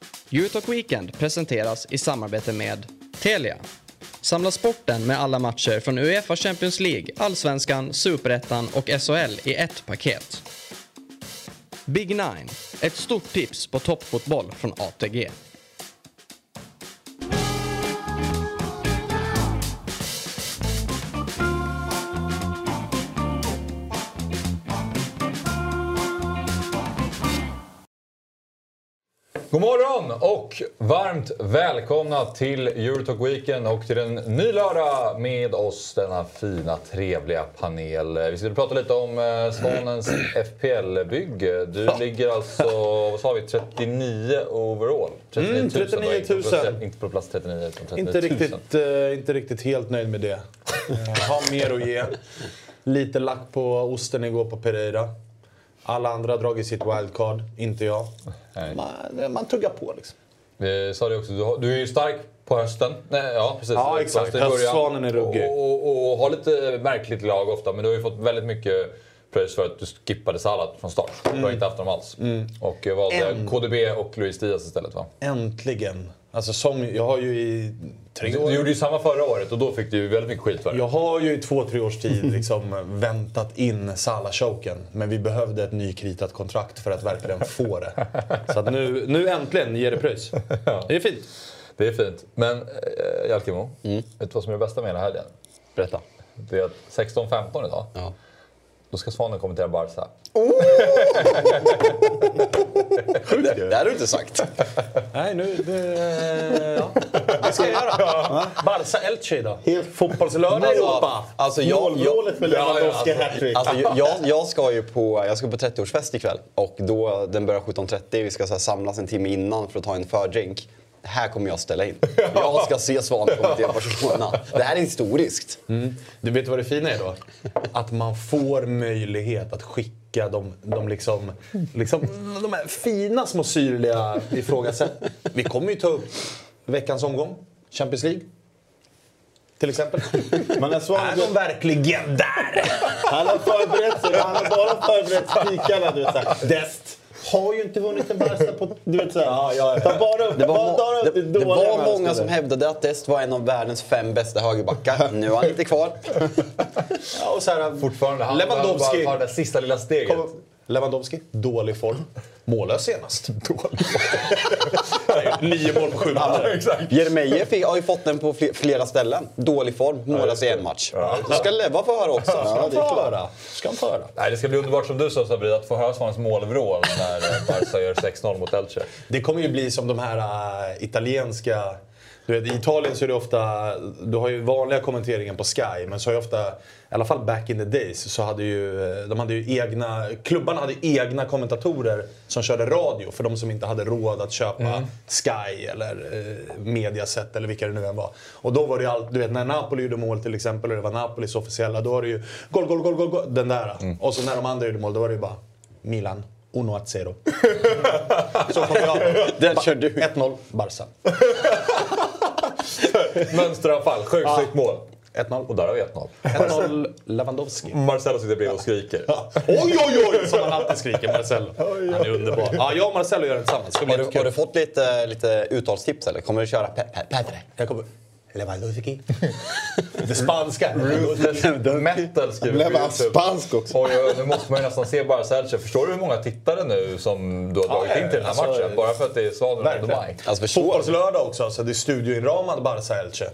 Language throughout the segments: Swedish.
Eurotalk Weekend presenteras i samarbete med Telia. Samla sporten med alla matcher från UEFA Champions League, Allsvenskan, Superettan och SHL i ett paket. Big Nine, ett stort tips på toppfotboll från ATG. God morgon och varmt välkomna till Eurotalk Weekend och till en ny lördag med oss, denna fina, trevliga panel. Vi ska prata lite om Svanens FPL-bygge. Du ligger alltså, vad sa vi, 39 overall? 39 000. Inte på plats 39 utan 39 000. Inte riktigt helt nöjd med det. Har mer att ge. Lite lack på osten igår på Pereira. Alla andra har dragit sitt wildcard, inte jag. Man tuggar på liksom. Vi sa det också, du är ju stark på hösten. Nej, ja, precis. Ja, exakt. Höstsvanen är ruggig. Och har lite märkligt lag ofta, men du har ju fått väldigt mycket pröjs för att du skippade Salah från start. Du har inte haft dem alls. Och valde KDB och Luis Diaz istället, va? Äntligen. Alltså jag har ju i 3 år... Du gjorde ju samma förra året och då fick du ju väldigt mycket skit för det. Jag har ju i 2-3 års tid liksom väntat in Salah-choken. Men vi behövde ett nykritat kontrakt för att verkligen få det. Så att nu äntligen ger det pröjs. Ja. Det är fint. Det är fint. Men Jalkemo, vet du vad som är det bästa med den här helgen? Berätta. Det är att 16-15 idag. Ja. Då ska Svanen kommentera Barca. Det har du inte sagt. Nej, det ska jag göra. Barca Elche idag. Fotbollslördag i Europa. Alltså jag ska på 30-årsfest ikväll. Och då, den börjar 17:30. Vi ska så här samlas en timme innan för att ta en fördrink. Här kommer jag ställa in. Jag ska se Svanen kommentera Barcelona. Det här är historiskt. Du vet vad det fina är då? Att man får möjlighet att skicka de liksom de här fina små syrliga ifrågasätt. Vi kommer ju ta upp veckans omgång. Champions League. Till exempel. Man är de verkligen där? Han har förberett sig. Han har bara förberett spikarna. Du vet såhär. Dest. Har ju inte vunnit en Barca på... Du vet såhär. Ta bara upp. Det var många som hävdade att Dest var en av världens 5 bästa högerbackar. Nu är han inte kvar. Ja, och så här, fortfarande han Lewandowski tar det sista lilla steget. Lewandowski, dålig form. Mållös senast. 9 mål på 7 matcher. Jeremejeff har ju fått den på flera ställen. Dålig form, mållös i en match. Så ska Leva få höra också. Ska han få höra. Nej, det ska bli underbart som du sa, Sabri, att få höra Svanens målvrål när Barca gör 6-0 mot Elche. Det kommer ju bli som de här italienska... Du vet, i Italien så är det ofta... Du har ju vanliga kommenteringen på Sky, men så är det ofta... I alla fall back in the days så hade klubbarna hade egna kommentatorer som körde radio för de som inte hade råd att köpa Sky eller Mediaset eller vilka det nu än var. Och då var det ju allt, du vet, när Napoli gjorde mål till exempel, och det var Napolis officiella, då var det ju gol, den där. Och så när de andra gjorde mål, då var det ju bara Milan 1-0. Så kom jag. Den kör du. 1-0 Barca. Mönsteranfall, sjukt mål. 1-0. Och där har vi 1-0. 1-0 Lewandowski. Marcelo sitter bredvid och skriker. Oj! Som han alltid skriker, Marcelo. Han är underbar. Ja, jag och Marcelo gör det tillsammans. Har du fått lite uttalstips eller? Kommer du köra Petre? Jag kommer... Lewandowski. Det spanska. Metal skriver blev han spansk också. Oj, nu måste man ju nästan se Barca Elche. Förstår du hur många tittare nu som du har dragit in till den här matchen? Bara för att det är Svanen och Maj. Fotbollslördag också, så det är studioinramad Barca Elche.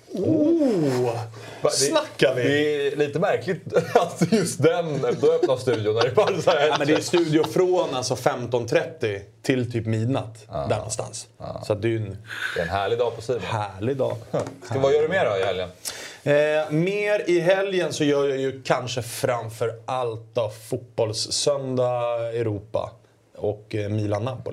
Snackar vi? Det är lite märkligt att just då öppnar studion när det bara så här. Ja, men det är studio från alltså 15:30 till typ midnatt där någonstans. Så att det är en härlig dag på sidan. Härlig dag. Vad gör du mer då i helgen? Mer i helgen så gör jag ju kanske framför allt av fotbollssöndag Europa och Milan-Napoli.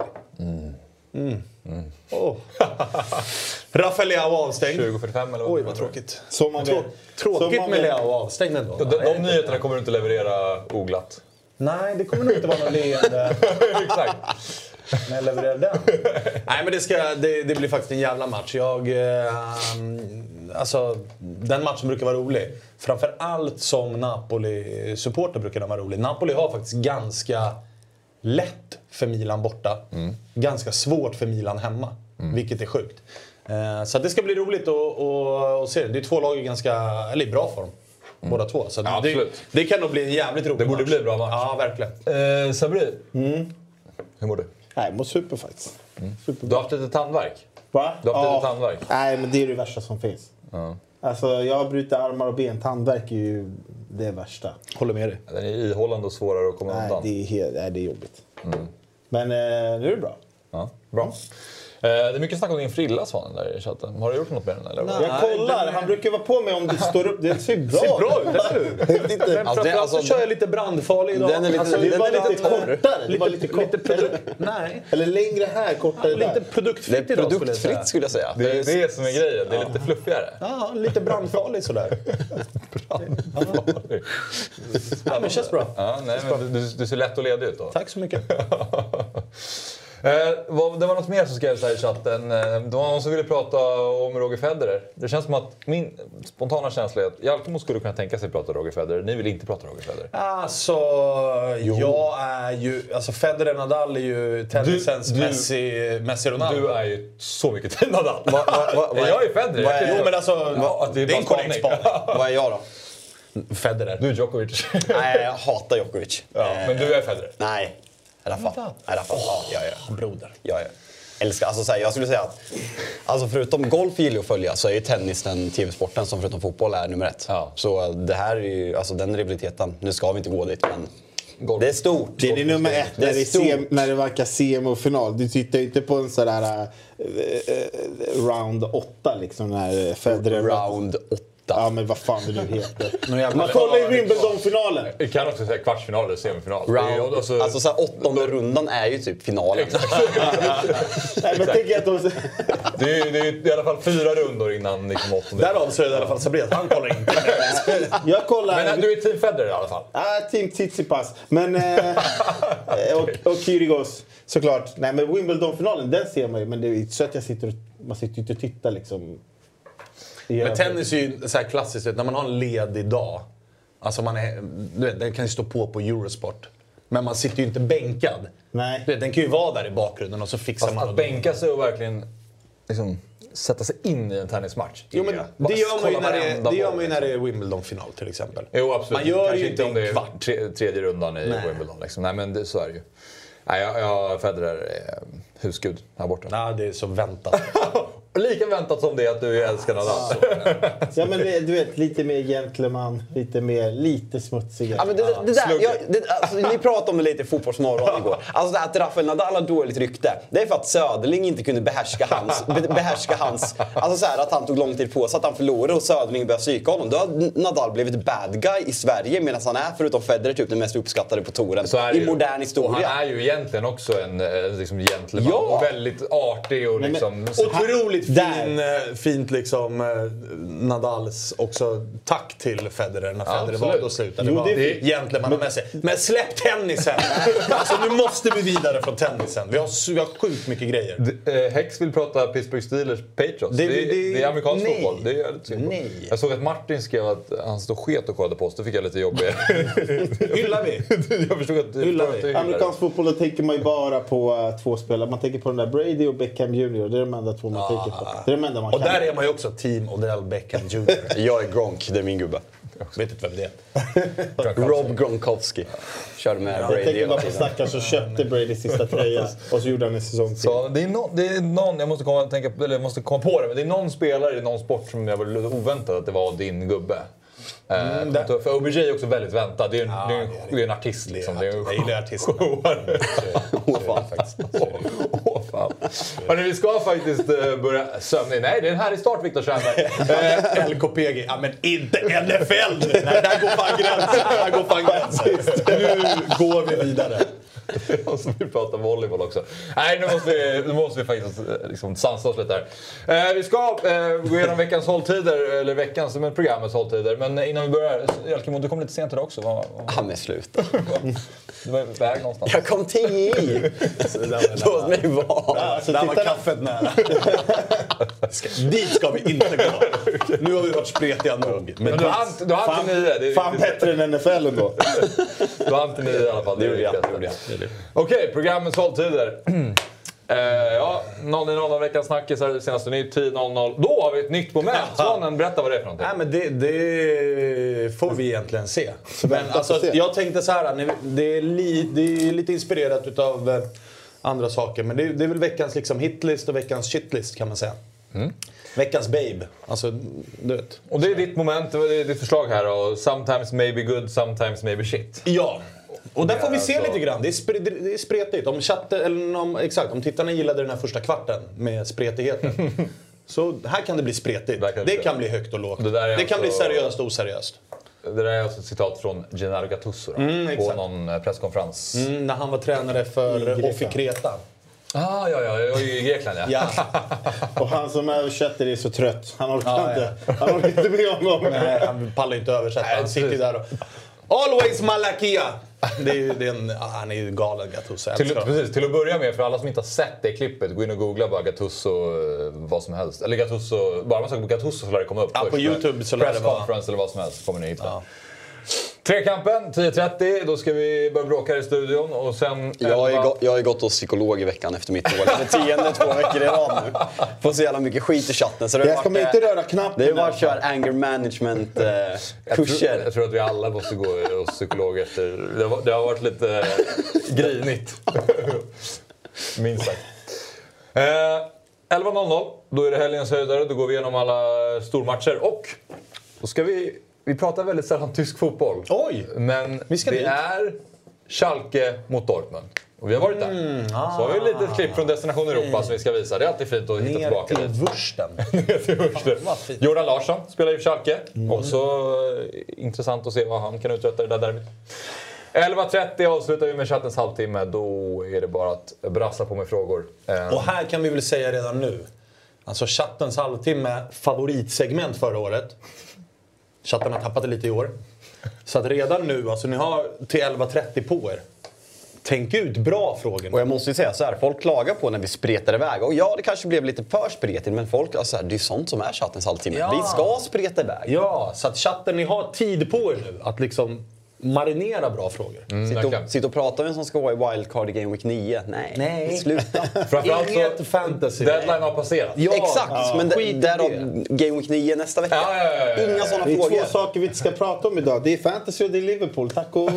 Rafael Leao avstängd. 20:45 eller vad? Oj, vad tråkigt. Tråkigt med Leao avstängd ändå. De nyheterna kommer du inte leverera oglatt. Nej, det kommer nog inte vara någon leende. Exakt. När jag levererar den. Nej, men det blir faktiskt en jävla match. Alltså, den matchen brukar vara rolig. Framför allt som Napoli-supporter brukar den vara rolig. Napoli har faktiskt ganska lätt för Milan borta. Ganska svårt för Milan hemma. Vilket är sjukt. Så det ska bli roligt att se det. Det är 2 lag i i bra form. Båda 2. Så Ja, det kan nog bli en jävligt rolig match. Det borde bli en bra match. Ja, verkligen. Sabri, hur mår du? Nej, jag mår super faktiskt. Du har haft lite tandvärk. Va? Du har haft lite tandvärk. Nej, men det är det värsta som finns. Alltså, jag har brutit armar och ben. Tandvärk är ju det värsta. Håller med dig. Den är ihållande och svårare att komma undan. Det är jobbigt. Men nu är det bra. Ja, bra. Det är mycket snack om din frilla, Svanen, där i chatten. Har du gjort något med den? Eller? Nej. Jag kollar, han brukar vara på mig om det står upp. Det ser bra ut, eller hur? Framförallt så kör jag lite brandfarlig idag. Den är lite, det var lite kortare. Det var lite kortare. Nej. Eller längre här, kortare där. Lite produktfritt det är idag, produktfritt skulle jag säga. Det är det som är grejen. Det är lite fluffigare. Ja, lite brandfarlig sådär. Ja, men det känns bra. Ja, nej, men du ser lätt och ledig ut då. Tack så mycket. Det var något mer som skrevs här i chatten. Det var någon som ville prata om Roger Federer. Det känns som att min spontana känsla är att Jalkemo skulle kunna tänka sig prata Roger Federer. Ni vill inte prata Roger Federer. Alltså, jag är ju... Alltså Federer Nadal är ju tennisens Messi Ronaldo. Du är ju så mycket till Nadal. Jag är Federer. Jo, men alltså... det är en korrekt spaning. Vad är jag då? Federer. Du är Djokovic. Nej, jag hatar Djokovic. Ja, men du är Federer. Nej, Rafa. Ja, broder. Jag älskar, alltså jag skulle säga att alltså förutom golf gillar att följa så är ju tennis den tv-sporten som förutom fotboll är nummer 1. Ja. Så det här är ju, alltså den rivaliteten, nu ska vi inte gå dit men golf. Det är stort. Det är nummer 1 när det verkar CM och final. Du tittar ju inte på en sådär round 8 liksom när Federer... Round 8. Ja, men vad fan det nu heter. Man kollar ju Wimbledon-finalen. Vi kan också säga kvartsfinal eller semifinal. Round, alltså så här, 8:e rundan är ju typ finalen. Nej, men tänk att det är i alla fall 4 rundor innan liksom 8:e. Därav så är det i alla fall Sabri att han kollar inte. Jag kollar... Men du är team Federer i alla fall? Team Tsitsipas. Men... och Kyrgios, såklart. Nej, men Wimbledon-finalen, den ser man ju. Men det är ju så att man sitter ju inte och tittar liksom... Men tennis är ju så här klassiskt, när man har en ledig dag. Alltså den kan ju stå på Eurosport. Men man sitter ju inte bänkad. Nej. Den kan ju vara där i bakgrunden och så fixar man... Att bänka sig och verkligen liksom, sätta sig in i en tennismatch. Jo, men det gör man ju när det är Wimbledon-final till exempel. Jo, absolut. Man gör kanske ju inte om det är kvart. Tredje rundan i Wimbledon. Liksom. Nej, men så är det ju. Nej, jag Federer är husgud här borta. Nej, det är så väntat. Lika väntat som det att du älskar Nadal. Ja, men du vet, lite mer gentleman, lite smutsigare. Ja, men ni pratade om det lite i Fotbollsmorgon igår. Alltså det här att Rafael Nadal har dåligt rykte. Det är för att Söderling inte kunde behärska hans alltså så här, att han tog lång tid på sig att han förlorade och Söderling började psyka honom. Då har Nadal blivit bad guy i Sverige medan han är förutom Federer typ den mest uppskattade på touren i modern historia. Och han är ju egentligen också en liksom gentleman och väldigt artig och liksom... Otroligt fint liksom Nadals också tack till Federer när Federer valde att sluta. Det var gentlemannamässigt. Men släpp tennisen! Alltså nu måste vi vidare från tennisen. Vi har sjukt mycket grejer. Hex vill prata Pittsburgh Steelers Patriots. Det är amerikansk fotboll. Det är jag lite synd på. Jag såg att Martin skrev att han stod sket och kollade på oss. Då fick jag lite jobb. Hyllar vi? Jag förstod att amerikansk fotboll, då tänker man ju bara på 2 spelare. Man tänker på den där Brady och Beckham Jr. Det är de enda 2 man tänker på. Det är de enda man och där är man ju också team Odell Beckham Jr. Jag är Gronk, det är min gubbe. Jag vet inte vem det är. Rob Gronkowski. Körde med Brady. Jag tänker bara på stackaren som köpte Brady sista tröja och så gjorde han en säsong till. Så det är någon, jag måste komma på det, men det är någon spelare i någon sport som jag var lite oväntad att det var din gubbe. För OBJ är också väldigt väntad. Det är en artist liksom. Jag gillar artister. Fan. Hörrni, vi ska faktiskt börja sömna. Nej, det är en härlig start, Viktor Stjernberg. LKPG. Ja, men inte NFL! Nej, där går fan gränsen. Nu går vi vidare. Och så vi pratar volleyboll också. Nej, nu måste vi faktiskt liksom sansa oss lite här. Vi ska gå igenom veckans hålltider, eller veckans, men programmets hålltider. Men innan vi börjar, Jalkemo, du kom lite sent idag också. Han är slut. Du var iväg någonstans. Jag kom 10 Låt mig vara. Alltså, där var kaffet nära. Dit ska vi inte gå. Nu har vi varit spretiga nog. Men du har inte 9. Fan bättre än NFL ändå. Du har inte 9 i alla fall. Det gjorde jag. Okej, programmets hålltider. 0-0 veckans snackisar, senaste nytt 10:00. Då har vi ett nytt moment. Svanen, berätta vad det är för någonting. Nej, men det får vi egentligen se. Men alltså, jag tänkte så här, det är lite inspirerat utav andra saker. Men det är väl veckans liksom hitlist och veckans shitlist kan man säga. Veckans babe. Alltså, du vet. Och det är ditt moment, det är ditt förslag här. Och sometimes maybe good, sometimes maybe shit. Ja. Och där får vi se alltså lite grann. Det är spretigt. Om tittarna gillade den här första kvarten med spretigheten. Så här kan det bli spretigt. Det kan bli högt och lågt. Det kan bli seriöst och oseriöst. Det där är alltså ett citat från Gennaro Gattuso på någon presskonferens. När han var tränare för Ofi Kreta. Ja, i Grekland ja. Och han som översätter är så trött. Han orkar inte. Han orkar inte med honom. Nej, han pallar inte översätta. Han sitter där och... Always Malakia! Han är ju galen, Gattuso. Precis, till att börja med, för alla som inte har sett det klippet, gå in och googla bara Gattuso vad som helst. Eller Gattuso, bara man söker på Gattuso så lär det komma upp. Ja, på YouTube så lär det vara. Pressconference eller vad som helst kommer ni hitta. Ja. Trekampen, 10:30, då ska vi börja bråka här i studion och sen... Jag har ju gått hos psykolog i veckan efter mitt år. Det är 2 veckor i rad nu. Får så jävla mycket skit i chatten. Så jag kommer inte röra knappen. Det är bara att köra anger management kurser. Jag tror att vi alla måste gå hos psykolog efter... Det har varit lite grinigt. Minst sagt. 11:00, då är det helgens höjdare. Då går vi igenom alla stormatcher och då ska vi pratar väldigt sällan tysk fotboll. Oj! Men det är Schalke mot Dortmund. Och vi har varit där. Så har vi ett litet klipp från Destination Europa som vi ska visa. Det är alltid fint att hitta tillbaka dit. Ner till Wursten. Jordan Larsson spelar ju för Schalke. Också intressant att se vad han kan uträtta det där derbyt. 11:30 avslutar vi med chattens halvtimme. Då är det bara att brassa på med frågor. Och här kan vi väl säga redan nu. Alltså chattens halvtimme, favoritsegment förra året. Chatten har tappat det lite i år. Så att redan nu, alltså ni har till 11:30 på er. Tänk ut bra frågor. Och jag måste ju säga så här, folk klagar på när vi spretar iväg. Och ja, det kanske blev lite för spretigt, men folk, alltså, det är sånt som är chattens halvtimme. Ja. Vi ska spreta iväg. Ja, så att chatten, ni har tid på er nu att liksom marinera bra frågor. Sitt och prata med en som ska vara i wildcard i Game Week 9. Nej. Sluta. Framförallt inget fantasy. Deadline har passerat. Ja, exakt, men därav Game Week 9 nästa vecka. Inga sådana frågor. Det är 2 saker vi inte ska prata om idag. Det är fantasy och det är Liverpool. Tack och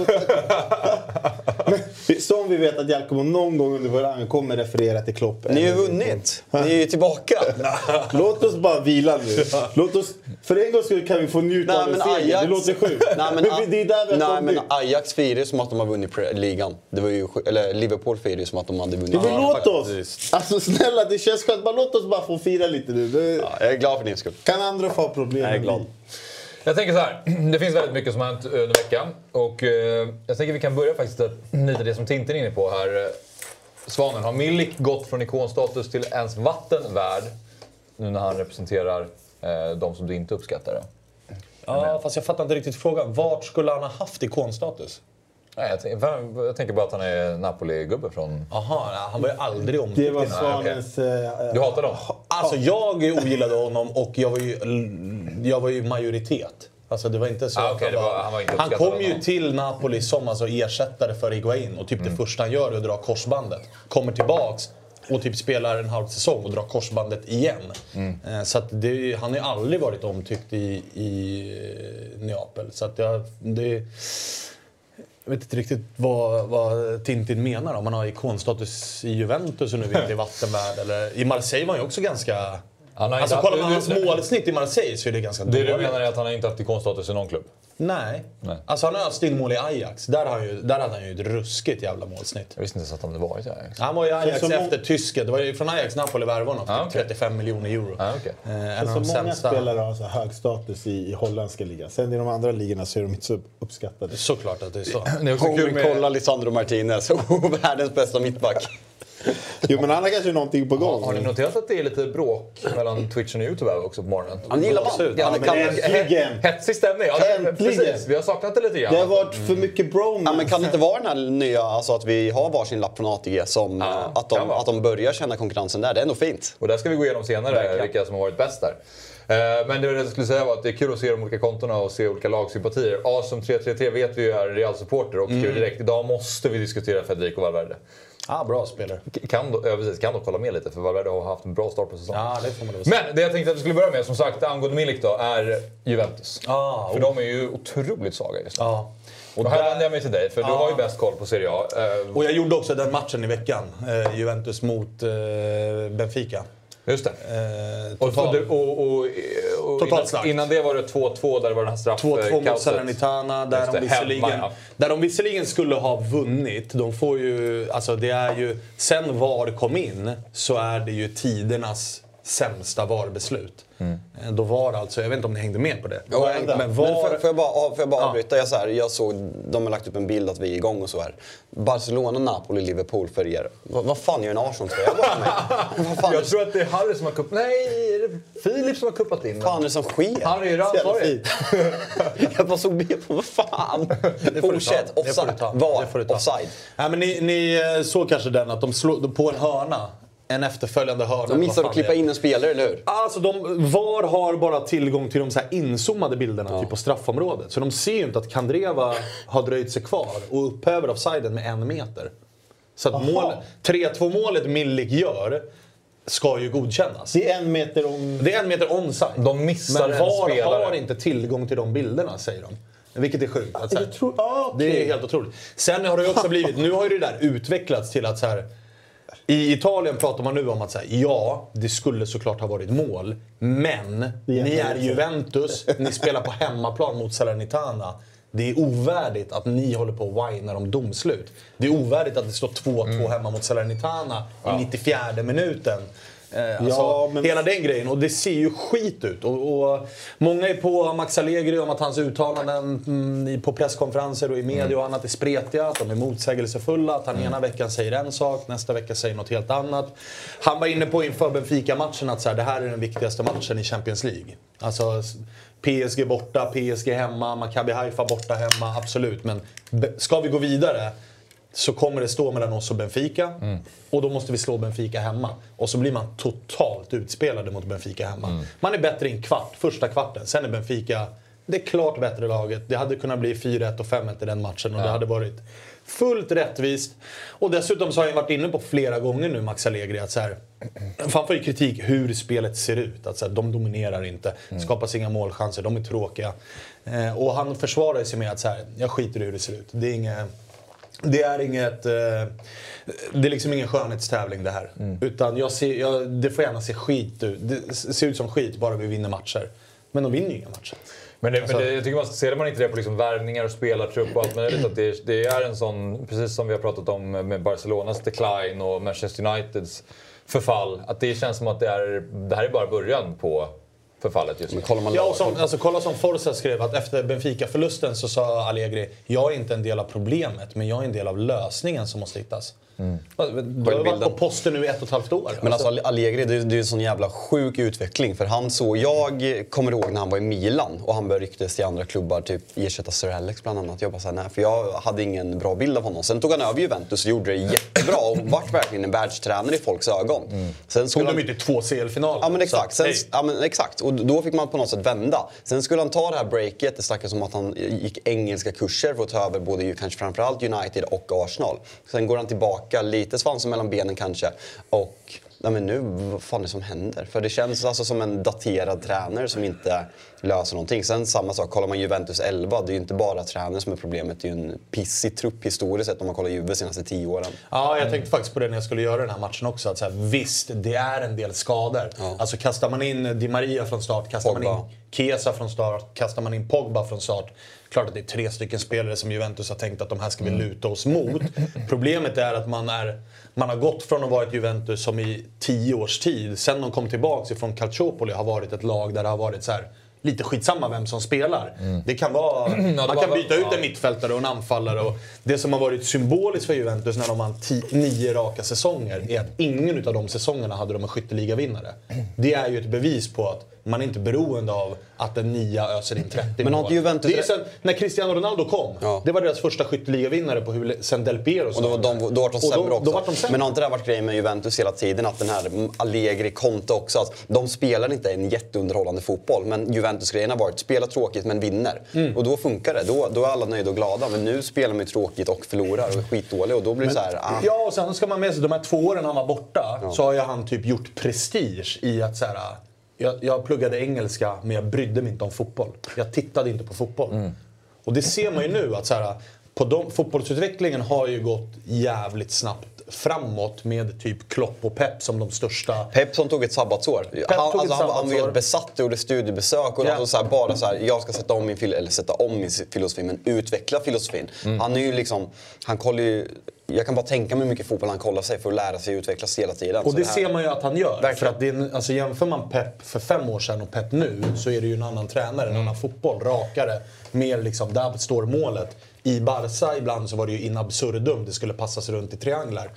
som vi vet att Jalkomo någon gång under våran kommer referera till Klopp. Ni har ju vunnit. Ni är ju tillbaka. Låt oss bara vila nu. Låt oss, för en gång skulle kan vi få njuta av en seger. Det låter sjukt. Det är där men Ajax firar ju som att de har vunnit ligan. Det var ju, eller Liverpool firar ju som att de hade vunnit. Men låt oss! Alltså snälla, det känns skönt. Bara låt oss bara få fira lite nu. Jag är glad för din skull. Kan andra få problem? Jag är glad. Jag tänker så här, det finns väldigt mycket som har hänt under veckan. Och jag tänker vi kan börja faktiskt lite det som Tintin är inne på här. Svanen, har Milik gått från ikonstatus till ens vattenvärd nu när han representerar de som du inte uppskattar det? Ja, fast jag fattar inte riktigt frågan. Vart skulle han ha haft ikonstatus? Nej, jag tänker bara att han är Napoli-gubbe från... Aha, han var ju aldrig omtyckt. Det var Svanens... Du hatar dem? Alltså jag ogillade honom och jag var ju majoritet. Alltså det var inte så att han kom ju till Napoli som alltså ersättare för Higuain och typ det första han gör är att dra korsbandet. Kommer tillbaks och typ spelar en halv säsong och drar korsbandet igen. Så att han har aldrig varit omtyckt i Neapel. Så att jag vet inte riktigt vad Tintin menar om man har ikonstatus i Juventus och nu inte i vattenvärld. Eller i Marseille var han ju också ganska... Alltså kollar man hans målsnitt i Marseille så är det ganska dåligt. Det du menar är att han inte haft ikonstatus i någon klubb? Nej. Alltså han har haft mål i Ajax. Där hade han ju ett ruskigt jävla målsnitt. Jag visste inte så att han hade varit i Ajax. Han var i Ajax efter tysken. Det var ju från Ajax Napoli värvade honom. 35 miljoner euro. Så många spelare har så hög status i holländska ligan. Sen i de andra ligorna så är de inte så uppskattade. Såklart att det är så. Det är också kul med... Kolla Lisandro Martinez. Världens bästa mittback. Jo, men han har kanske någonting på gång. Har ni noterat att det är lite bråk mellan Twitch och YouTube också på morgonen? Han gillar man. Ja, men äntligen. Hetsig stämning. Ja, precis. Vi har saknat det lite grann. Det har varit för mycket bromance. Ja, men kan det inte vara den här nya, alltså att vi har varsin lapp från ATG som att de börjar känna konkurrensen där? Det är ändå fint. Och där ska vi gå igenom senare vilka som har varit bäst där. Men det jag skulle säga var att det är kul att se de olika kontona och se olika lagsympatier. Som 333 vet vi ju är Real-supporter och direkt idag måste vi diskutera Federico Valverde. Bra spelare. Kan dock hålla med lite för Valverde har haft en bra start på säsongen. Ja, det får man säga. Men det jag tänkte att vi skulle börja med, som sagt, angående Milik då, är Juventus. För de är ju otroligt svaga just nu. Och då här vänder jag mig till dig, för du har ju bäst koll på Serie A. Och jag gjorde också den matchen i veckan. Juventus mot Benfica. Just det. Innan det var det 2-2 där det var den här straff. 2-2 mot Salernitana där de visserligen skulle ha vunnit. De får ju, alltså det är ju, sen VAR kom in så är det ju tidernas sämsta VAR-beslut. Då var alltså, jag vet inte om ni hängde med på det. Men får jag bara avbryta? Jag såg, de har lagt upp en bild att vi är igång och så här. Barcelona, Napoli, Liverpool för er. Vad fan gör en Arsenal-tröja bakom mig? Jag tror att det är Harry som har kuppat. Nej, är det Filip som har kuppat in? Vad fan är det som sker? Harry är ansvarig. Jag bara såg det på, vad fan? Fortsätt, offside. Ja, men ni såg kanske den att de slog på en hörna. En efterföljande hörna. De missade att klippa in en spelare, eller hur? Alltså, VAR har bara tillgång till de så här inzoomade bilderna typ på straffområdet. Så de ser ju inte att Kandreva har dröjt sig kvar och upphäver offsiden med 1 meter. Så att 3-2-målet Milik gör ska ju godkännas. Det är 1 meter om... Det är 1 meter onside. De missar men VAR har inte tillgång till de bilderna, säger de. Vilket är sjukt. Att, det är helt otroligt. Sen har det ju också blivit... Nu har ju det där utvecklats till att så här... I Italien pratar man nu om att säga det skulle såklart ha varit mål. Men ni är Juventus, ni spelar på hemmaplan mot Salernitana. Det är ovärdigt att ni håller på och whinar om domslut. Det är ovärdigt att det står 2-2 hemma mot Salernitana i 94 minuten. Hela den grejen, och det ser ju skit ut och många är på Max Allegri om att hans uttalanden på presskonferenser och i media och annat är spretiga, att de är motsägelsefulla, att han ena veckan säger en sak, nästa vecka säger något helt annat. Han var inne på inför Benfica-matchen att så här, det här är den viktigaste matchen i Champions League. Alltså PSG borta, PSG hemma, Maccabi Haifa borta hemma, absolut, men ska vi gå vidare så kommer det stå mellan oss och Benfica. Och då måste vi slå Benfica hemma. Och så blir man totalt utspelade mot Benfica hemma. Man är bättre i en kvart, första kvarten. Sen är Benfica det klart bättre laget. Det hade kunnat bli 4-1 och 5-1 i den matchen. Och det hade varit fullt rättvist. Och dessutom så har jag varit inne på flera gånger nu, Max Allegri, att så här, fan får ju kritik hur spelet ser ut. Att så här, de dominerar inte, skapas inga målchanser, de är tråkiga. Och han försvarar sig med att så här, jag skiter i hur det ser ut. Det är liksom ingen skönhetstävling det här. Utan det får gärna se skit ut. Det ser ut som skit bara vi vinner matcher. Men de vinner ju inga matcher. Men jag tycker man ser man inte det på liksom värvningar och spelartrupp och allt möjligt. Att det är en sån, precis som vi har pratat om med Barcelonas decline och Manchester Uniteds förfall. Att det känns som att det här är bara början på förfallet just nu. Kolla som Forza skrev att efter Benfica-förlusten så sa Allegri, jag är inte en del av problemet, men jag är en del av lösningen som måste hittas. Du har varit på posten nu i 1,5 år. Men alltså Allegri, det är ju en sån jävla sjuk utveckling. För han jag kommer ihåg när han var i Milan och han började ryktas till andra klubbar, typ ersätta Sir Alex bland annat. Jag bara såhär, nej, för jag hade ingen bra bild av honom. Sen tog han över Juventus och gjorde det jättebra och vart verkligen en världstränare i folks ögon. Sen tog de inte 2 CL-finaler. Ja men exakt. Exakt. Och då fick man på något sätt vända. Sen skulle han ta det här breaket, det snackas om att han gick engelska kurser för att ta över både kanske framförallt United och Arsenal. Sen går han tillbaka, lite svansen mellan benen kanske. Och men nu, vad fan är det som händer? För det känns alltså som en daterad tränare som inte löser någonting. Sen samma sak, kollar man Juventus 11, det är ju inte bara tränare som är problemet. Det är ju en pissig trupp historiskt sett om man kollar Juve de senaste 10 åren. Ja, jag tänkte faktiskt på det när jag skulle göra den här matchen också. Att så här, visst, det är en del skador. Ja. Alltså kastar man in Di Maria från start, kastar man in Chiesa från start, kastar man in Pogba från start. Klart att det är 3 stycken spelare som Juventus har tänkt att de här ska vi luta oss mot. Problemet är att man har gått från att vara ett Juventus som i 10 års tid, sen de kom tillbaka från Calciopoli, har varit ett lag där det har varit så här: lite skitsamma vem som spelar. Det kan vara, man kan byta ut en mittfältare och en anfallare. Och det som har varit symboliskt för Juventus när de vann 9 raka säsonger är att ingen av de säsongerna hade de en skytteligavinnare. Det är ju ett bevis på att man är inte beroende av att en 9 öser in 30 men mål. Juventus... Det är sen, när Cristiano Ronaldo kom, det var deras första skytteligavinnare på sen Del Piero. Och då var de sämre också. Då var de sämre. Men har inte det varit grejen med Juventus hela tiden? Att den här Allegri, Conte också. Att de spelar inte en jätteunderhållande fotboll. Men Juventus-grejen har varit spela tråkigt men vinner. Och då funkar det. Då är alla nöjda och glada. Men nu spelar man ju tråkigt och förlorar och är skitdålig. Och då blir det så här... Ja, och sen ska man med sig de här 2 åren han var borta. Så har ju han typ gjort prestige i att så här... Jag pluggade engelska men jag brydde mig inte om fotboll. Jag tittade inte på fotboll. Och det ser man ju nu att så här, fotbollsutvecklingen har ju gått jävligt snabbt framåt med typ Klopp och Pep som de största. Pep som tog ett sabbatsår. Han var helt besatt och gjorde studiebesök och alltså så här, bara så här, jag ska sätta om min filosofi men utveckla filosofin. Han är ju liksom, han kollar ju, jag kan bara tänka mig hur mycket fotboll han kollar sig för att lära sig utvecklas hela tiden. Och det ser man ju att han gör. Verkligen. För att det är, alltså jämför man Pep för 5 år sedan och Pep nu så är det ju en annan tränare, en annan fotboll, rakare, mer liksom, där står målet. I Barca ibland så var det ju in absurdum, det skulle passas runt i trianglar.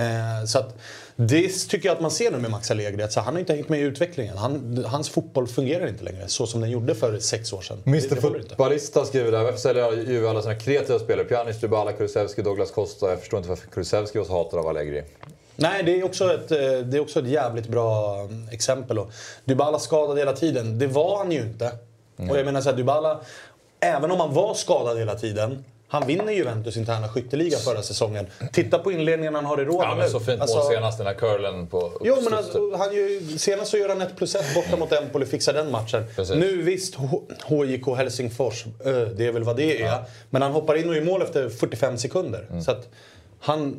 Så att det tycker jag att man ser nu med Max Allegri, att så han har inte hängt med i utvecklingen. Hans fotboll fungerar inte längre så som den gjorde för 6 år sedan. Mr. Fotbollista skriver där, varför säljer ju alla sina kreativa spelare? Pjanic, Dybala, Kulusevski, Douglas Costa. Jag förstår inte varför Kulusevski var så hatad av Allegri. Nej, det är också ett jävligt bra exempel. Och Dybala skadad hela tiden, det var han ju inte. Och jag menar så här, Dybala, även om han var skadad hela tiden, han vinner Juventus interna skytteliga förra säsongen. Titta på inledningen han har i råden. Ja, men så fint mål senast, den här curlen på... Jo, men alltså, senast så gör han 1+1 borta mot Empoli, fixar den matchen. Precis. Nu visst, HJK Helsingfors, det är väl vad det är. Ja. Men han hoppar in och i mål efter 45 sekunder. Så att han...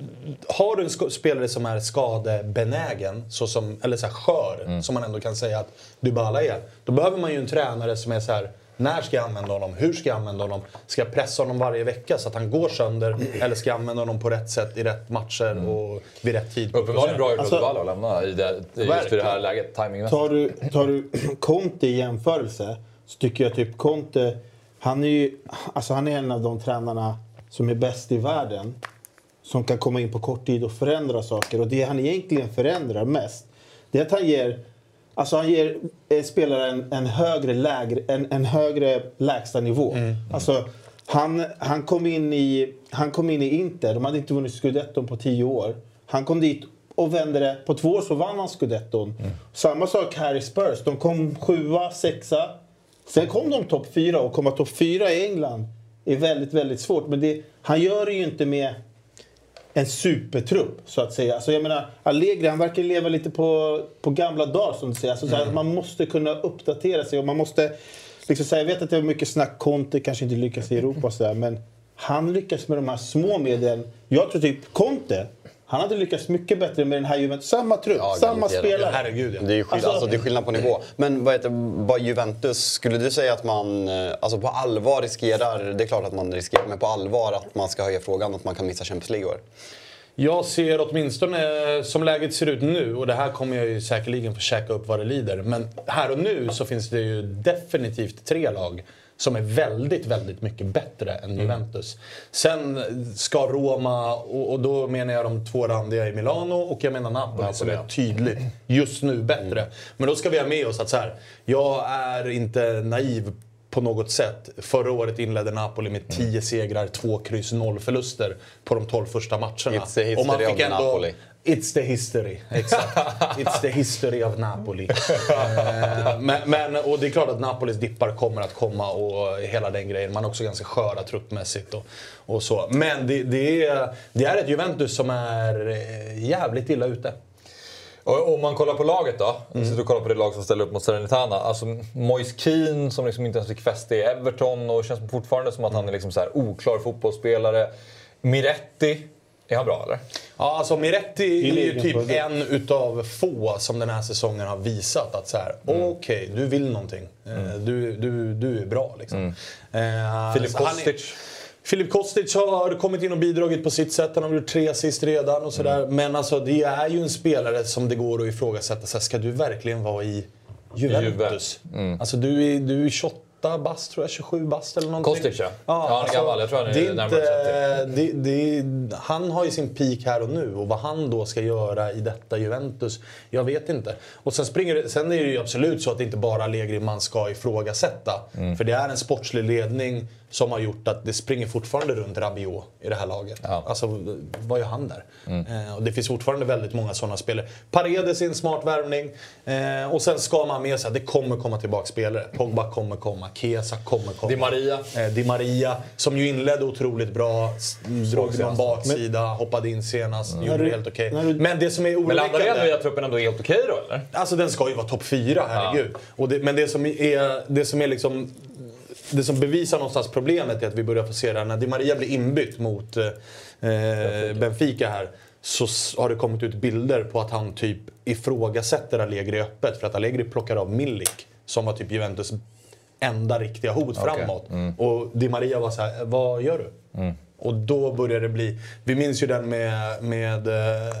Har du en spelare som är skadebenägen, eller så här skör, som man ändå kan säga att Dybala är, då behöver man ju en tränare som är så här: när ska jag använda honom? Hur ska jag använda honom? Ska jag pressa honom varje vecka så att han går sönder? Eller ska jag använda honom på rätt sätt i rätt matcher och vid rätt tid? Uppenbarligen bra gjort Dybala att lämna just i det här läget, timingmässigt. Tar du Conte i jämförelse så tycker jag typ Conte, han är en av de tränarna som är bäst i världen. Som kan komma in på kort tid och förändra saker. Och det han egentligen förändrar mest, det är att han ger spelaren en högre lägsta nivå. Alltså, han kom in i Inter. De hade inte vunnit Scudetton på 10 år. Han kom dit och vände det. På 2 år så vann han Scudetton. Samma sak här i Spurs. De kom 7:a, 6:a. Sen kom de topp 4. Och komma topp 4 i England är väldigt, väldigt svårt. Men han gör det ju inte med en supertrupp, så att säga. Alltså jag menar, Allegri, han verkar leva lite på gamla dagar, som du säger. Alltså, så här, man måste kunna uppdatera sig och man måste liksom säga, jag vet att det är mycket snack, Conte kanske inte lyckas i Europa och så där, men han lyckas med de här små medlen. Jag tror typ Conte, han hade lyckats mycket bättre med den här Juventus. Samma trupp, samma spelare. Herregud, ja. Det är skillnad på nivå. Men vad Juventus, skulle du säga att man alltså på allvar riskerar, det är klart att man riskerar, men på allvar att man ska höja frågan att man kan missa Champions League år? Jag ser åtminstone, som läget ser ut nu, och det här kommer jag ju säkerligen få käka upp vad det lider, men här och nu så finns det ju definitivt 3 lag som är väldigt, väldigt mycket bättre än Juventus. Sen ska Roma, och då menar jag de 2 randiga i Milano, och jag menar Napoli som är tydligt just nu bättre. Men då ska vi ha med oss att så här, jag är inte naiv på något sätt. Förra året inledde Napoli med 10 segrar, 2 kryss, 0 förluster på de 12 första matcherna. It's the history of Napoli. It's the history, exakt. It's the history of Napoli. Men och det är klart att Napolis dippar kommer att komma och hela den grejen. Man är också ganska sköra truppmässigt och så. Men det är ett Juventus som är jävligt illa ute. Och om man kollar på laget då, så kollar på det lag som ställer upp mot Salernitana. Alltså Moise Kean som liksom inte ens fick fäste i Everton och känns fortfarande som att han är liksom så här oklar fotbollsspelare. Miretti, är han bra eller? Ja, alltså Miretti är ju typ en utav få som den här säsongen har visat att så här, okej, du vill någonting. Du är bra liksom. Filip Kostic har kommit in och bidragit på sitt sätt. Han har gjort 3 assist redan och sådär. Men alltså det är ju en spelare som det går att ifrågasätta. Så här, ska du verkligen vara i Juventus. Alltså du är 28 bast tror jag, 27 bast eller någonting. Kostic, ja. Han är gammal. Jag tror han är närmare 30. Han har ju sin peak här och nu. Och vad han då ska göra i detta Juventus, jag vet inte. Och sen är det ju absolut så att det inte bara Allegri man ska ifrågasätta. För det är en sportslig ledning som har gjort att det springer fortfarande runt Rabiot i det här laget. Ja. Alltså, vad gör han där? Och det finns fortfarande väldigt många sådana spelare. Paredes är en smart värvning. Och sen ska man med sig att det kommer komma tillbaka spelare. Pogba kommer komma, Chiesa kommer komma. Di Maria, som ju inledde otroligt bra. Drog någon baksida, hoppade in senast, gjorde det helt okej. Men det som är oroväckande... Men landar den nya truppen ändå helt okej då, eller? Alltså den ska ju vara topp 4, herregud. Och men det som är liksom... Det som bevisar någonstans problemet är att vi börjar få se det när Di Maria blir inbytt mot Benfica här. Så har det kommit ut bilder på att han typ ifrågasätter Allegri öppet. För att Allegri plockar av Milik, som var typ Juventus enda riktiga hot framåt. Och Di Maria var så här: vad gör du? Och då börjar det bli... Vi minns ju den med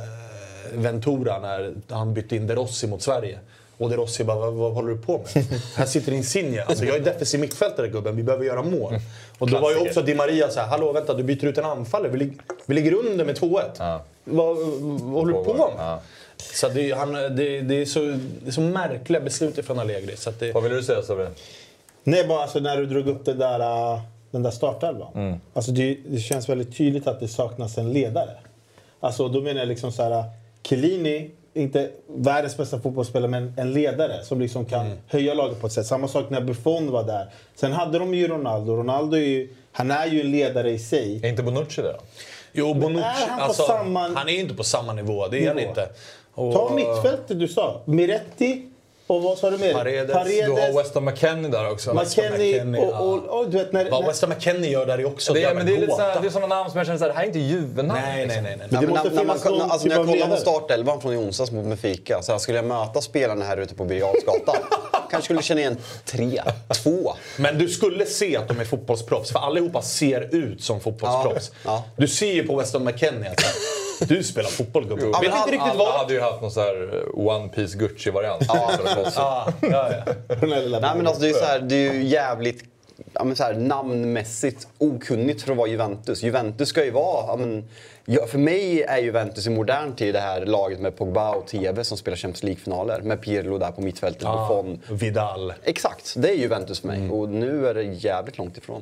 Ventura när han bytte in De Rossi mot Sverige. Och De Rossi bara, vad håller du på med? Här sitter Insigne. Alltså jag är defensiv mittfältare, gubben. Vi behöver göra mål. Och då var ju också Di Maria så här: hallå, vänta, du byter ut en anfallare. Vi ligger under med 2-1. Ja. Vad håller du på med? Ja. Så det är så märkliga beslut från Allegri. Så att Vad vill du säga, Sabri? Nej, bara alltså, när du drog upp den där startelvan. Alltså det känns väldigt tydligt att det saknas en ledare. Alltså då menar jag liksom så här: Chiellini, inte världens bästa fotbollsspelare, men en ledare som liksom kan höja laget på ett sätt. Samma sak när Buffon var där. Sen hade de ju Ronaldo. Han är ju en ledare i sig. Är inte Bonucci det då? Jo, Bonucci, Han är inte på samma nivå, det är han inte. Ta mittfältet du sa. Miretti. Och vad sa du mer? Paredes. Du har Weston McKennie där också. McKennie och du vet när... Vad Weston McKennie gör där är också men det är lite såhär, det är sådana namn som jag känner såhär, det här är inte Juvenal. Nej. Men det måste finnas någon när typ jag av kollar på ledare. startelvan från i onsdags mot Benfica, så här, skulle jag möta spelarna här ute på Birger Jarlsgatan kanske skulle känna igen 3-2. Men du skulle se att de är fotbollsproffs, för allihopa ser ut som fotbollsproffs. Ja. Du ser ju på Weston McKennie att du spelar fotboll, gubben. Ja, Vet inte riktigt vad. hade ju haft någon så här One Piece Gucci-variant. Ja. Nej, men alltså, det är ju jävligt så här, namnmässigt okunnigt för att vara Juventus. Juventus ska ju vara... för mig är Juventus i modern tid det här laget med Pogba och TV som spelar Champions League-finaler. Med Pirlo där på mittfältet, Buffon. Vidal. Exakt, det är Juventus för mig. Och nu är det jävligt långt ifrån.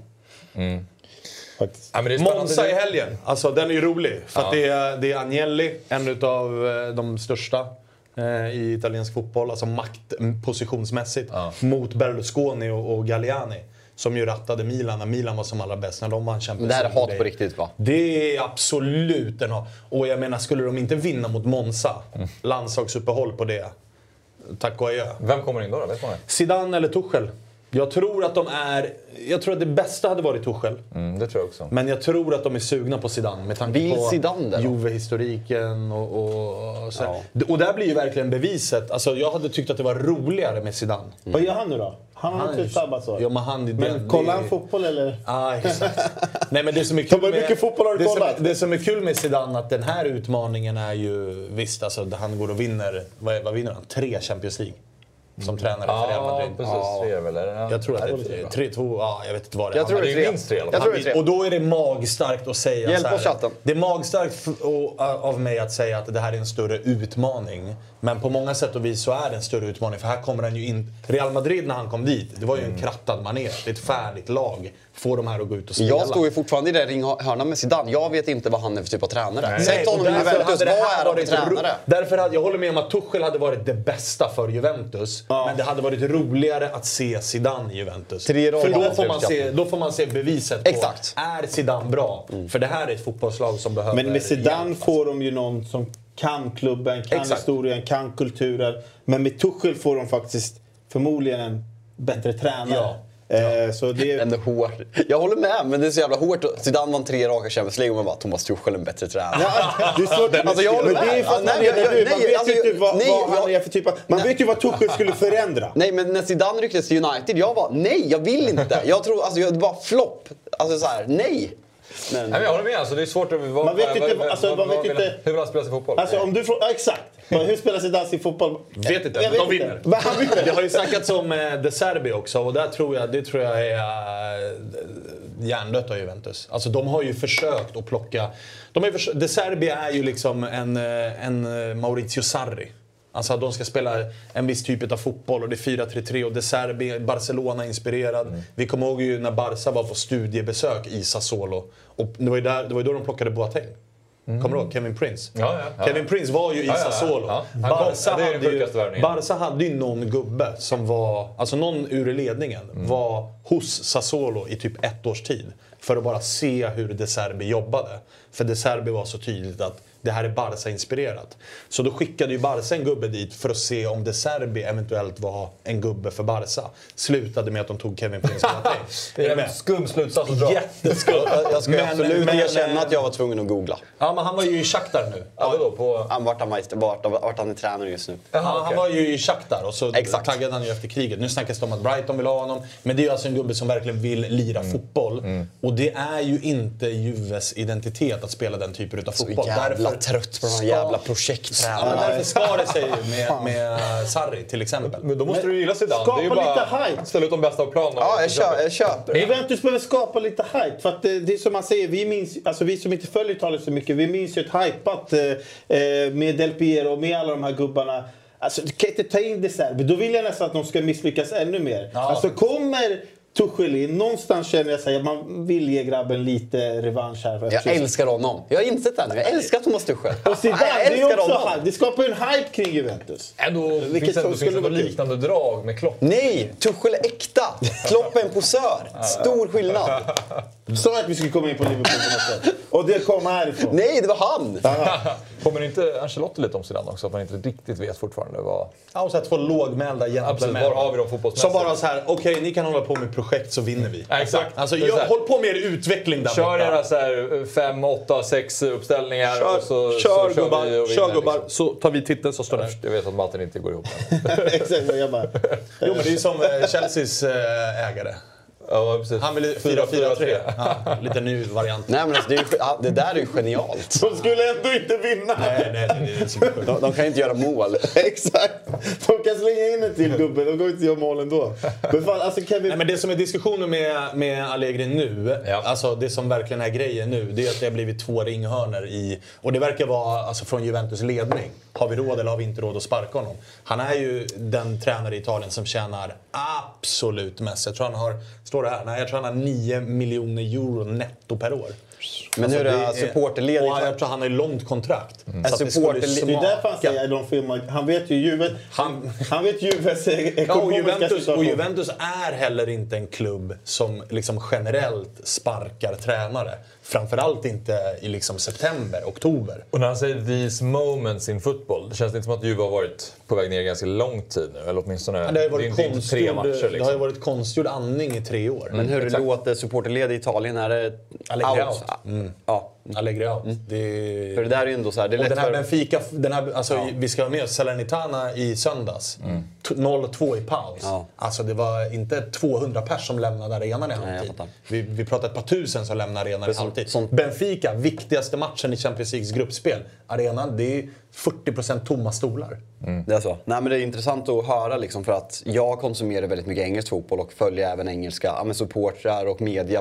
Ja, men Monza i helgen, alltså den är ju rolig. För att det är Agnelli, en av de största i italiensk fotboll. Alltså maktpositionsmässigt. Mot Berlusconi och Galliani. Som ju rattade Milan när Milan var som allra bäst. När de vann Champions Men det här är hat på riktigt, va? Det är absolut en hat. Och jag menar, skulle de inte vinna mot Monza, landslagsuppehåll på det, tack och adjö. Vem kommer in då? Vet man det? Zidane eller Tuchel? Jag tror att det bästa hade varit Tuchel. Det tror jag också. Men jag tror att de är sugna på Zidane med tanke på Zidane Juve-historiken och så. Ja. Och där blir ju verkligen beviset. Alltså jag hade tyckt att det var roligare med Zidane. Vad gör han nu då? Han har inte sabbatsår. Ja, men kollar han fotboll eller? Ja, exakt. Nej, men det som är kul med, mycket fotboll har du kollat? Det som är kul med Zidane att den här utmaningen är ju visst, alltså han går och vinner, vad vinner han? 3 Champions League. Som tränare för Real Madrid. Precis, 3 väl? Jag tror att det är 3-2, jag vet inte vad det är. Jag tror det är minst 3. Och då är det magstarkt att säga Hjälp så här. oss chatten. Det är magstarkt av mig att säga att det här är en större utmaning. Men på många sätt och vis så är det en större utmaning. För här kommer han ju in... Real Madrid när han kom dit, det var ju en krattad manér. Det är ett färdigt lag. Får de här att gå ut och spela. Jag står ju fortfarande i den ringhörnan med Zidane. Jag vet inte vad han är för typ av tränare. Sätt honom i Juventus, Juventus. Vad är han för tränare? Därför att jag håller med om att Tuchel hade varit det bästa för Juventus. Ja. Men det hade varit roligare att se Zidane i Juventus. För då får man se beviset på, exakt. Är Zidane bra? För det här är ett fotbollslag som behöver... Men med Zidane får de ju någon som kan klubben, kan historien, kan kulturen. Men med Tuchel får de faktiskt förmodligen en bättre tränare. Ja. Så det är ändå hårt. Jag håller med, men det är så jävla hårt. Zidane vann 3 raka Champions League och man bara, Thomas Tuchel är en bättre tränare. Det är svårt. Alltså jag håller med. Man vet ju vad Tuchel skulle förändra. Nej, men när Zidane rycktes till United, jag var nej, jag vill inte. Jag tror, alltså det var flopp. Alltså så här, nej. Men Nej, men jag håller med. Alltså, det är svårt att... Man vet inte, alltså, man vet inte... Hur man spelar sig fotboll. Alltså om du frågar... Ja, exakt. Hur spelar sig dans i fotboll? Vet inte, Jag vet de inte. vinner. Men han vinner. Det har ju snackats om De Serbi också och det tror jag är hjärndött av Juventus. Alltså de har ju försökt att plocka... De Serbi är ju liksom en Maurizio Sarri. Alltså de ska spela en viss typ av fotboll och det är 4-3-3 och De Serbi, Barcelona-inspirerad. Vi kommer ihåg ju när Barca var på studiebesök i Sassuolo. Och det var ju då de plockade Boateng. Kommer du ihåg? Kevin Prince. Ja. Kevin Prince var ju i Sassuolo. Barca hade ju någon gubbe som var... Alltså någon ur ledningen var hos Sassuolo i typ 1 års tid. För att bara se hur De Serbi jobbade. För De Serbi var så tydligt att det här är Barca-inspirerat. Så då skickade ju Barca en gubbe dit för att se om De Serbi eventuellt var en gubbe för Barca. Slutade med att de tog Kevin Prince. Det är en skum slutsats att dra. Jätteskum. jag ska absolut erkänna att jag var tvungen att googla. Ja, men han var ju i Shakhtar nu. Ja, då på... Vart han är tränare just nu. Han var ju i Shakhtar och så taggade han ju efter kriget. Nu snackas det om att Brighton vill ha honom. Men det är ju alltså en gubbe som verkligen vill lira fotboll. Och det är ju inte Juves identitet att spela den typen av fotboll. Så jävla trött på de här jävla projekttränarna. Därför ska det sig med Sarri till exempel. Men då måste du gilla Zidane. Skapa Det är ju bara lite hype. ställa ut de bästa av planen. Ja, jag köper. Juventus behöver skapa lite hype. För att det är som man säger, vi som inte följer Italien så mycket, vi minns ju ett hypat med Del Piero och med alla de här gubbarna. Alltså du kan inte ta in det så här. Då vill jag nästan att de ska misslyckas ännu mer. Ja. Alltså kommer Tuchel in, någonstans känner jag att man vill ge grabben lite revansch här. Jag älskar honom. Jag har insett det nu. Jag älskar Thomas Tuchel. Och Zidane, jag det är älskar också honom. hype. Det skapar ju en hype kring Juventus. Finns det ändå liknande drag med Klopp. Nej, Tuchel är äkta. Klopp är en posör. Stor skillnad. Du sa att vi skulle komma in på Liverpool på något sätt. Och det kom härifrån. Nej, det var han. Kommer inte Ancelotti lite om Zidane också? Att man inte riktigt vet fortfarande vad... Ja, och så att få lågmälda Absolut, var har vi de fotbollsmässigt? Som bara så här, okej, ni kan hålla på med projekt så vinner vi. Ja, exakt. Alltså, Det är så här. håll på med er utveckling där Kör borta. era så här 5, 8, 6 uppställningar och så Kör vi och vinner, kör gubbar, liksom. så tar vi titeln så står det. Jag vet att matten inte går ihop. Exakt, jag bara... Jo, men det är ju som Chelseas ägare. Ja, precis. Han vill 4-4-3. Ja, lite ny variant. Nej, men alltså, det där är ju genialt. De skulle ändå inte vinna. Nej, det är så sjukt. De kan inte göra mål. Exakt. De kan slänga in en till gubben. De går inte göra mål ändå. Men fan, alltså Kevin... Nej, men det som är diskussionen med Allegri nu, Ja. alltså det som verkligen är grejen nu, det är att det har blivit 2 ringhörnor i... Och det verkar vara alltså, från Juventus ledning. Har vi råd eller har vi inte råd att sparka honom? Han är ju den tränare i Italien som tjänar absolut mest. Jag tror han har... Står det här? Nej, jag tror han har 9 miljoner euro netto per år. Men hur är supporterled? Och jag tror han har långt kontrakt. Så att det supporterled- skulle Det är därför han smaka. säger de filmar. Han vet ju han vet Juves Ja, ekonomiska och situation. Juventus är heller inte en klubb som liksom generellt sparkar tränare. Framförallt inte i liksom september, oktober. Och när han säger these moments in football, det känns inte som att Juve har varit på väg ner ganska lång tid nu. Eller åtminstone, Det har ju varit det är inte 3 matcher liksom. Det har ju varit konstgjord andning i 3 år. Men hur låter supporterled i Italien? Är det Allegri out? out. Ja. Allegri out. För det där är ju ändå så här, det är Och lätt den här för... Benfica, alltså, vi ska ha med Salernitana i söndags. 0-2 i paus. Ja. Alltså det var inte 200 pers som lämnade arenan i jag halvtid. fattar. Vi pratar ett par tusen som lämnar arenan i halvtid. sånt- Benfica, viktigaste matchen i Champions Leagues gruppspel. Arenan, det är 40% tomma stolar. Det är så. Nej, men det är intressant att höra liksom, för att jag konsumerar väldigt mycket engelsk fotboll och följer även engelska supportrar och media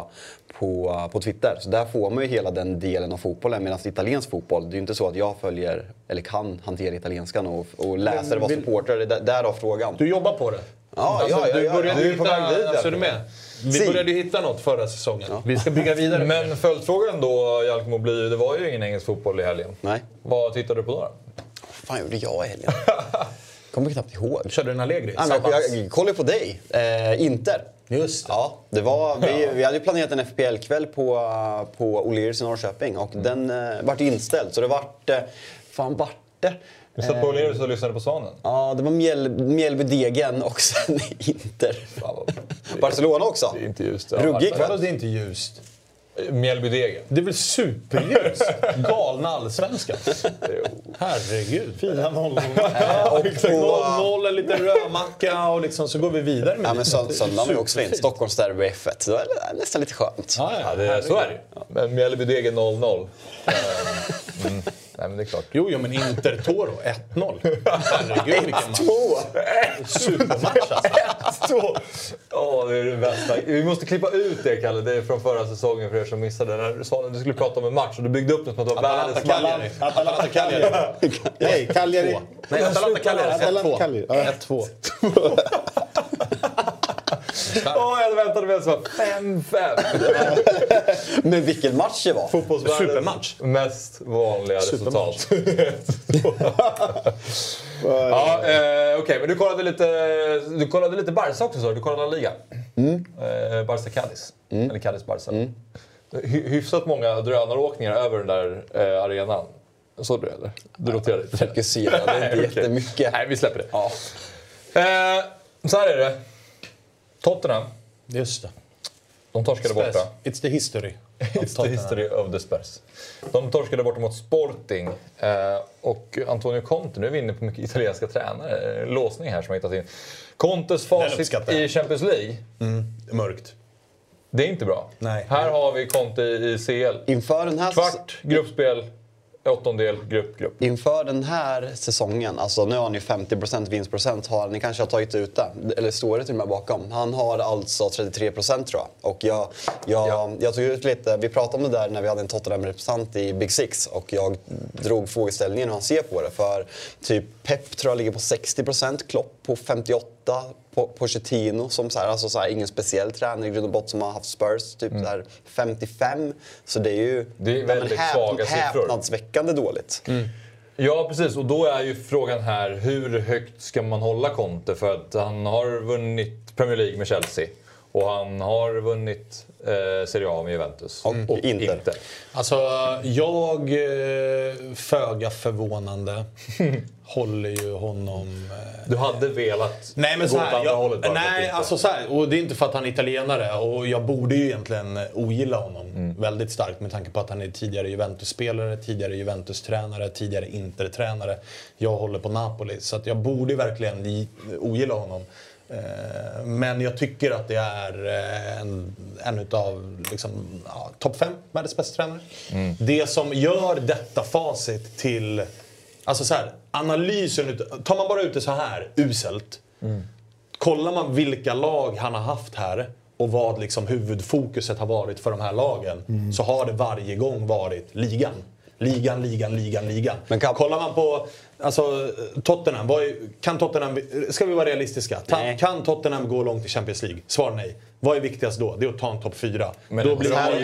på Twitter. Så där får man ju hela den delen av fotbollen. Medan italiensk fotboll, det är ju inte så att jag följer eller kan hantera italienskan och läser vad supportrar är. Därav frågan. Du jobbar på det. Ja, Du började Du är på väg dit, hitta, är du med? Vi började ju hitta något förra säsongen. Vi ska bygga vidare. Men följdfrågan då, Jalkmo, blir det var ju ingen engelsk fotboll i helgen. Nej. Vad tittade du på då? Fan gjorde jag i helgen? Kommer knappt ihåg. Körde du en Allegri? Nej, men jag kollar på dig. Inter. Just det. Ja, det var, vi hade ju planerat en FPL-kväll på O'Learys i Norrköping och den vart inställd. Så det vart... Fan vart det? Du satt på O'Learys och lyssnade på Svanen? Ja, det var Mjällby-Degen och sen Inter. Fan, vad- Barcelona också. Det är inte just. Ruggig Vadå, kväll. det är inte ljust? Mjällbydegen. Det är väl superljus? Galna allsvenskan. Herregud. Fina 0-0. Ja, exakt. 0-0, en liten rödmacka och liksom, så går vi vidare med Ja, men söndagen var ju också fint. Stockholmsderby F1. Det var nästan lite skönt. Ja, Så är det. Men Mjällbydegen 0-0. Nej, men det är klart. Jo, men Inter-Toro 1-0. Herregud, vilken match. 2! Supermatch alltså. Det är det bästa. Vi måste klippa ut det, Kalle. Det är från förra säsongen för er som missade. När Svanen, du skulle prata om en match och du byggde upp det som att det var världens match. Atalanta Cagliari. Nej, Cagliari. Nej, Atalanta Atalanta Cagliari. Cagliari. 1-2. Jag hade väntat mig så 5-5. Men vilken match det var! Supermatch. Mest vanliga resultat. Okej, men du kollade lite Barca också, så du kollade La Liga. Barca Cadiz. Eller Cadiz Barca. Hyfsat många drönaråkningar över den där arenan. Så du eller? Du noterade lite. Fokuserade inte jättemycket. Nej, vi släpper det. Ja. Så här är det. Tottenham. Just det. De torskade borta. It's the history. It's the history of the Spurs. De torskade borta mot Sporting. Och Antonio Conte, nu är vi inne på mycket italienska tränare. Låsning här som har hittat in. Contes facit i Champions League. Mörkt. Det är inte bra. Nej. Här har vi Conte i CL. Inför den här Kvart, gruppspel, åttondel, grupp. Inför den här säsongen, alltså nu har han ju 50% vinstprocent, ni kanske har tagit ut det, eller står det till och med bakom. Han har alltså 33% tror jag. Och jag tog ut lite, vi pratade om det där när vi hade en Tottenham-representant i Big Six och jag drog frågeställningen hur han ser på det. För typ Pep tror jag ligger på 60%, Klopp på 58%, Pochettino som så här, ingen speciell tränare i grund och botten som har haft Spurs typ där 55, så det är ju väldigt svaga siffror. Häpnadsväckande dåligt. Ja, precis. Och då är ju frågan här, hur högt ska man hålla Conte? För att han har vunnit Premier League med Chelsea. Och han har vunnit Serie A med Juventus. Och Inter. Alltså, jag föga förvånande håller ju honom... Du hade velat gå åt andra hållet bara. Nej, alltså så här, och det är inte för att han är italienare. Och jag borde ju egentligen ogilla honom väldigt starkt med tanke på att han är tidigare Juventus-spelare, tidigare Juventus-tränare, tidigare Inter-tränare. Jag håller på Napoli, så att jag borde verkligen ogilla honom. Men jag tycker att det är en utav liksom, topp 5 världens bästa tränare. Det som gör detta facit till... Alltså så här, analysen... Tar man bara ut det så här, uselt. Kollar man vilka lag han har haft här och vad liksom huvudfokuset har varit för de här lagen, så har det varje gång varit ligan. Ligan. Men kollar man på Tottenham, kan Tottenham, ska vi vara realistiska? Kan Tottenham gå långt i Champions League? Svar nej. Vad är viktigast då? Det är att ta en topp 4. Men då blir här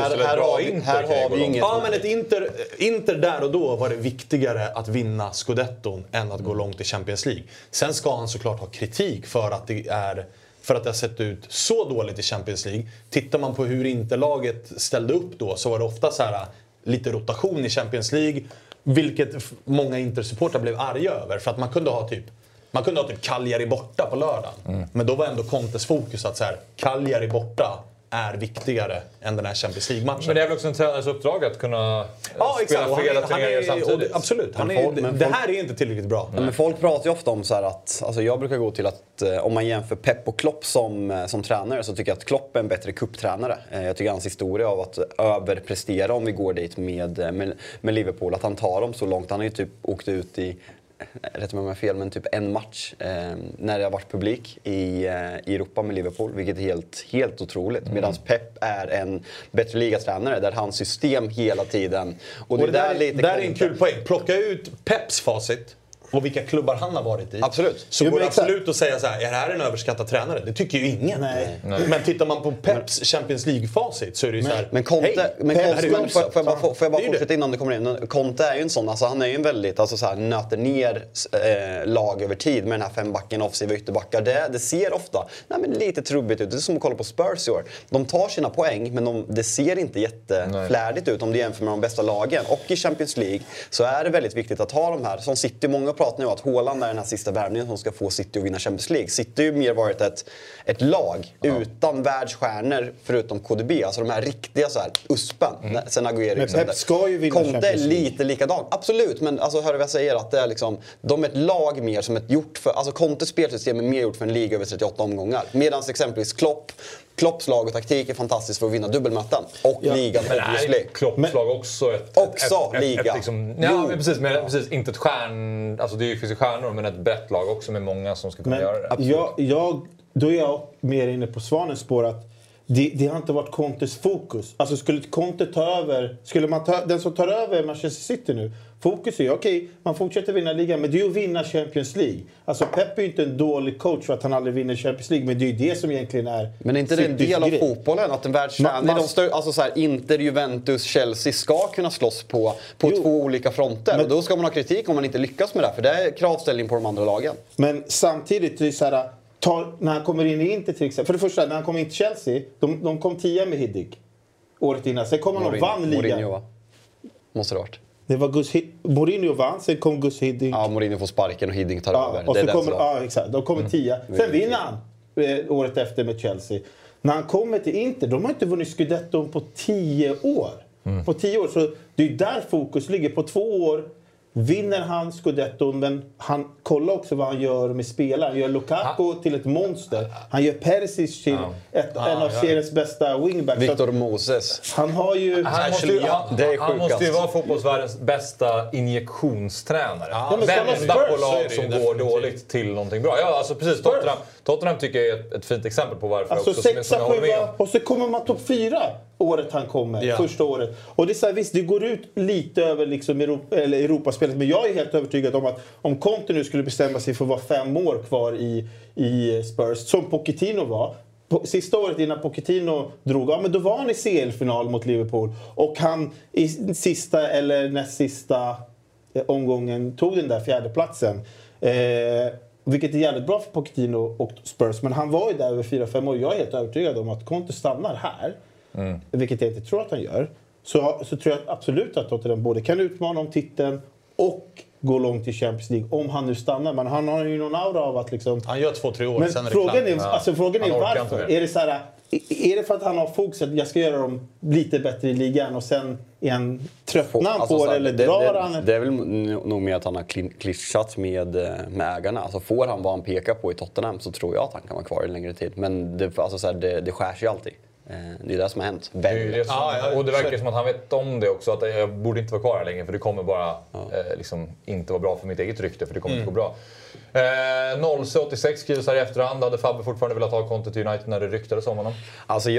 har vi inget. Ja, men ett Inter där och då var det viktigare att vinna Scudetton än att gå långt i Champions League. Sen ska han såklart ha kritik för att det har sett ut så dåligt i Champions League. Tittar man på hur Interlaget ställde upp då, så var det ofta så här lite rotation i Champions League, vilket många Inter-supportrar blev arga över, för att man kunde ha typ Cagliari borta på lördagen. Men då var ändå Contes fokus att så här, Cagliari borta är viktigare än den här Champions League-matchen. Men det är väl också en tränarens uppdrag att kunna spela flera turneringar samtidigt. Absolut. Det här är inte tillräckligt bra. Men folk pratar ju ofta om så här att, alltså jag brukar gå till att om man jämför Pep och Klopp som tränare, så tycker jag att Klopp är en bättre kupptränare. Jag tycker hans historia av att överprestera, om vi går dit med Liverpool, att han tar dem så långt. Han har ju typ åkt ut i, rätt mig om jag har fel, men typ en match när det har varit publik i Europa med Liverpool, vilket är helt otroligt. Medan Pep är en bättre ligatränare där hans system hela tiden... Och det där är en kul poäng. Plocka ut Peps facit och vilka klubbar han har varit i. Absolut. Så går det absolut att säga så här, är det här en överskattad tränare? Det tycker ju ingen. Nej. Men tittar man på Peps Champions League-facit så är det ju så här... Men Conte, får jag bara fortsätta innan du kommer in? Conte är ju en sån, alltså han är ju en väldigt, alltså så här, nöter ner lag över tid med den här 5-backen, offensiva ytterbackar. Det ser ofta lite trubbigt ut. Det är som att kolla på Spurs i år. De tar sina poäng, men det ser inte jätteflärdigt ut om du jämför med de bästa lagen. Och i Champions League så är det väldigt viktigt att ha de här, som City, många pratar nu om att Haaland är den här sista värvningen som ska få City att vinna Champions League. City har ju mer varit ett lag utan världsstjärnor förutom KDB. Alltså de här riktiga så här uspen. Sen Agüero. Men Pep ska ju vinna Conte är Champions League. lite likadan. Absolut, men alltså, hör du vad jag säger? Att det är liksom, de är ett lag mer som ett gjort för... Alltså Contes spelsystem är mer gjort för en liga över 38 omgångar. Medan exempelvis Klopps lag och taktik är fantastiskt för att vinna dubbelmöten. Och ligan, men är Klopps lag också liga? Men precis, inte ett alltså det finns ju stjärnor, men ett brett lag också med många som ska kunna göra det. Då är jag mer inne på Svanens spår att det har inte varit Contes fokus. Alltså skulle Conte ta över... den som tar över Manchester City nu... Fokus är okej, man fortsätter vinna ligan, men det är ju att vinna Champions League. Alltså Pep är ju inte en dålig coach för att han aldrig vinner Champions League, men det är ju det som egentligen är... Men är inte det en del av fotbollen? Att en världsstjärna, alltså så här, Inter, Juventus, Chelsea ska kunna slåss på två olika fronter. Men, och då ska man ha kritik om man inte lyckas med det, för det är kravställning på de andra lagen. Men samtidigt, det är så här... när han kommer in i Inter till exempel. För det första, när han kom in till Chelsea, de kom 10 med Hiddink året innan. Sen kom han och vann ligan. Mourinho, va? måste det ha varit. Det var Mourinho vann, sen kom Gus Hiddink. Ja, Mourinho får sparken och Hiddink tar över. Och så kommer, ja, exakt. De kommer 10. Sen vinner han året efter med Chelsea. När han kommer till Inter, de har inte vunnit Scudetton på 10 år. På 10 år, så det är där fokus ligger. På 2 år vinner han Scudetton, men han kollar också vad han gör med spelare. Han gör Lukaku till ett monster. Han gör Perisic till en av seriens bästa wingbacks. Victor Moses. Han har ju... Han måste ju vara fotbollsvärldens bästa injektionstränare. Vända på lag som går dåligt till någonting bra. Ja, alltså precis. Tottenham tycker jag är ett fint exempel på varför alltså också, som jag håller med. Och så kommer man topp 4 året han kommer, första året. Och det är så här, visst, det går ut lite över liksom Europaspelet, men jag är helt övertygad om att om Conte nu skulle bestämma sig för att vara 5 år kvar i Spurs, som Pochettino var, sista året innan Pochettino drog, men då var han i CL-final mot Liverpool, och han i sista eller näst sista omgången tog den där 4:e platsen. Vilket är jävligt bra för Pochettino och Spurs, men han var ju där över 4-5 år. Jag är helt övertygad om att Conte stannar här, vilket jag inte tror att han gör. Så tror jag absolut att Tottenham både kan utmana om titeln och gå långt i Champions League om han nu stannar. Men han har ju någon aura av att liksom... Han gör 2-3 år, men sen är frågan det klart. frågan är varför. Är det så här, är det för att han har fokus att jag ska göra dem lite bättre i ligan och sen tröttnar han på det, eller drar han? Det är väl nog med att han har klyschat med ägarna. Alltså får han vad han pekar på i Tottenham, så tror jag att han kan vara kvar en längre tid. Men det skärs ju alltid. Det är det som har hänt. Och det verkar som att han vet om det också, att jag borde inte vara kvar här längre, för det kommer bara liksom inte vara bra för mitt eget rykte, för det kommer inte gå bra. 0-86 skrivs här i efterhand. Hade Fabbe fortfarande velat ha Conte till United när det ryktades om honom? Alltså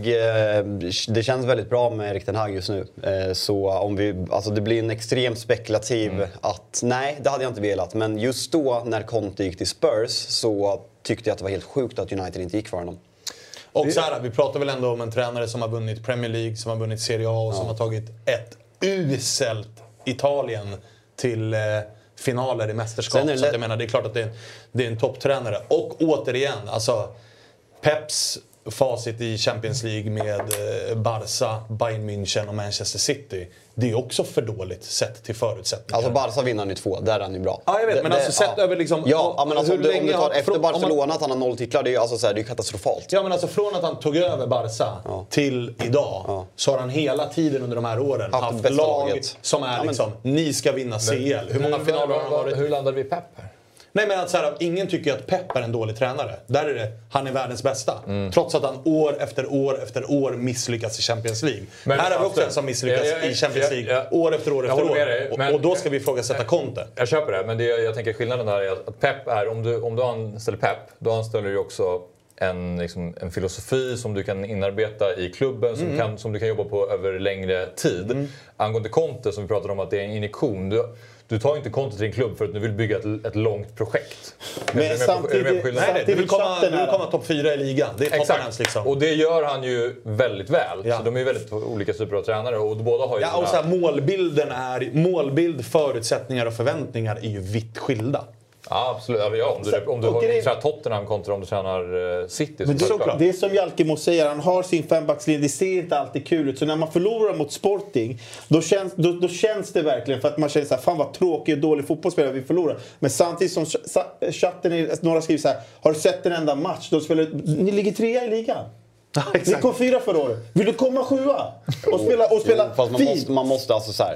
det känns väldigt bra med Erik ten Hag just nu. Så om det blir en extremt spekulativ att nej, det hade jag inte velat. Men just då när Conte gick till Spurs så tyckte jag att det var helt sjukt att United inte gick för honom. Och så här, vi pratar väl ändå om en tränare som har vunnit Premier League, som har vunnit Serie A och som har tagit ett uselt Italien till finaler i mästerskap. Så jag menar, det är klart att det är en topptränare. Och återigen, alltså Peps facit i Champions League med Barca, Bayern München och Manchester City, det är också för dåligt sett till förutsättningar. Alltså Barca vinner han ju 2, där är han ju bra. Ja, jag vet, men alltså sett över liksom... Ja, men alltså, om du tar efter Barcelona att han har 0 titlar, det är ju alltså, det är katastrofalt. Ja, men alltså från att han tog över Barca till idag, så har han hela tiden under de här åren haft lag som är liksom, ni ska vinna CL. Hur många finaler har han varit? Hur landade vi Pep här? Nej, men att så här, ingen tycker att Pep är en dålig tränare. Där är det, han är världens bästa. Trots att han år efter år misslyckas i Champions League. Men här har vi också en som misslyckas i Champions League år efter år. Och då ska vi ifrågasätta Conte. Jag köper det, men jag tänker skillnaden där är att Pep är, om du anställer Pep, då anställer du också en filosofi som du kan inarbeta i klubben, som du kan jobba på över längre tid. Angående Conte, som vi pratade om, att det är en injektion. Du tar inte Conte till en klubb för att du vill bygga ett långt projekt. Men samtidigt... Du vill komma topp 4 i ligan. Det är Tottenhams liksom. Och det gör han ju väldigt väl. Ja. Så de är ju väldigt olika typer av tränare. Och båda har ju och så här, målbild, förutsättningar och förväntningar är ju vitt skilda. Ja, absolut. Ja, om du har Tottenham kontra om du tränar City. Men det är som Jalkemo säger, han har sin fembackslinje, det ser inte alltid kul ut. Så när man förlorar mot Sporting, då känns det verkligen, för att man känner så här, fan vad tråkig och dålig fotbollsspelare vi förlorar. Men samtidigt som chatten, några skriver så här, har du sett en enda match? Ni ligger 3 i ligan. Ja, ni kom 4 förra året. Vill du komma 7 och spela fast man måste alltså så här,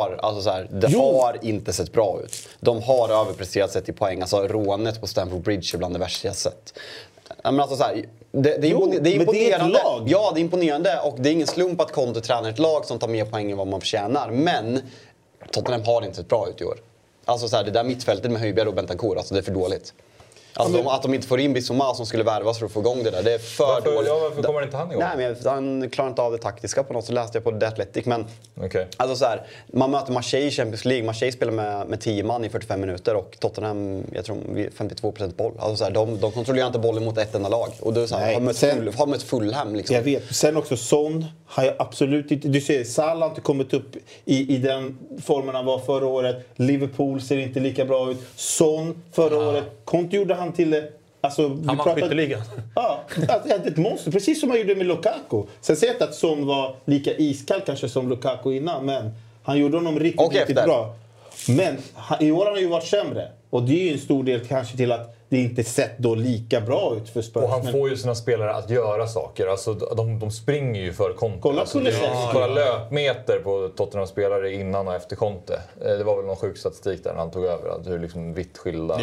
det har inte sett bra ut. De har överpresterat sett i poäng. Alltså rånet på Stamford Bridge är bland det värsta jag sett. Men alltså så här, det är imponerande. Det är ett lag. Ja, det är imponerande och det är ingen slump att Conte tränar ett lag som tar mer poäng än vad man förtjänar. Men Tottenham har inte sett bra ut i år. Alltså så här, det där mittfältet med Højbjerg och Bentancur, alltså det är för dåligt. Alltså att de inte får in Bissouma som skulle värvas för att få igång det där. Det är för dåligt. Varför kommer inte han igång? Nej, men han klarar inte av det taktiska på något. Så läste jag på The Athletic. Men alltså så här, man möter Marseille i Champions League. Marseille spelar med 10 man i 45 minuter. Och Tottenham, jag tror 52% boll. Alltså så här, de kontrollerar inte bollen mot ett enda lag. Och då så här, har mött Fulham liksom. Jag vet. Sen också Son har jag absolut inte... Du ser, Salah har inte kommit upp i den formen han var förra året. Liverpool ser inte lika bra ut. Son förra året. Conte gjorde han till det. Alltså, han var skytteligan. Ja, ett monster. Precis som han gjorde med Lukaku. Sen ser jag inte att Son var lika iskall kanske som Lukaku innan. Men han gjorde honom riktigt bra. Men i år har han ju varit sämre. Och det är ju en stor del kanske till att det inte sett då lika bra ut för Spurs. Och han får ju sina spelare att göra saker. Alltså, de springer ju för Conte. Kolla löpmeter på Tottenham-spelare innan och efter Conte. Det var väl någon sjuk statistik där när han tog över. Hur liksom vitt skilda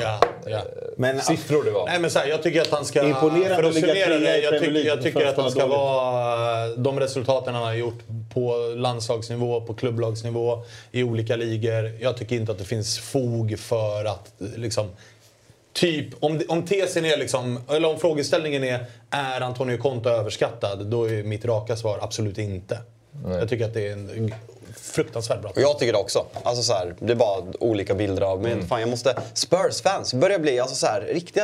siffror det var. Nej, men så här, jag tycker att han ska... Imponerande för att summera det, jag tycker tycker att han ska vara... De resultaten han har gjort på landslagsnivå, på klubblagsnivå, i olika ligor. Jag tycker inte att det finns fog för att liksom... Typ, om tesen är liksom, eller om frågeställningen är Antonio Conte överskattad, då är mitt raka svar absolut inte. Nej. Jag tycker att det är en fruktansvärt bra. Och jag tycker det också. Alltså så här, det är bara olika bilder av. Men fan, jag måste... Spurs-fans börjar bli alltså så här,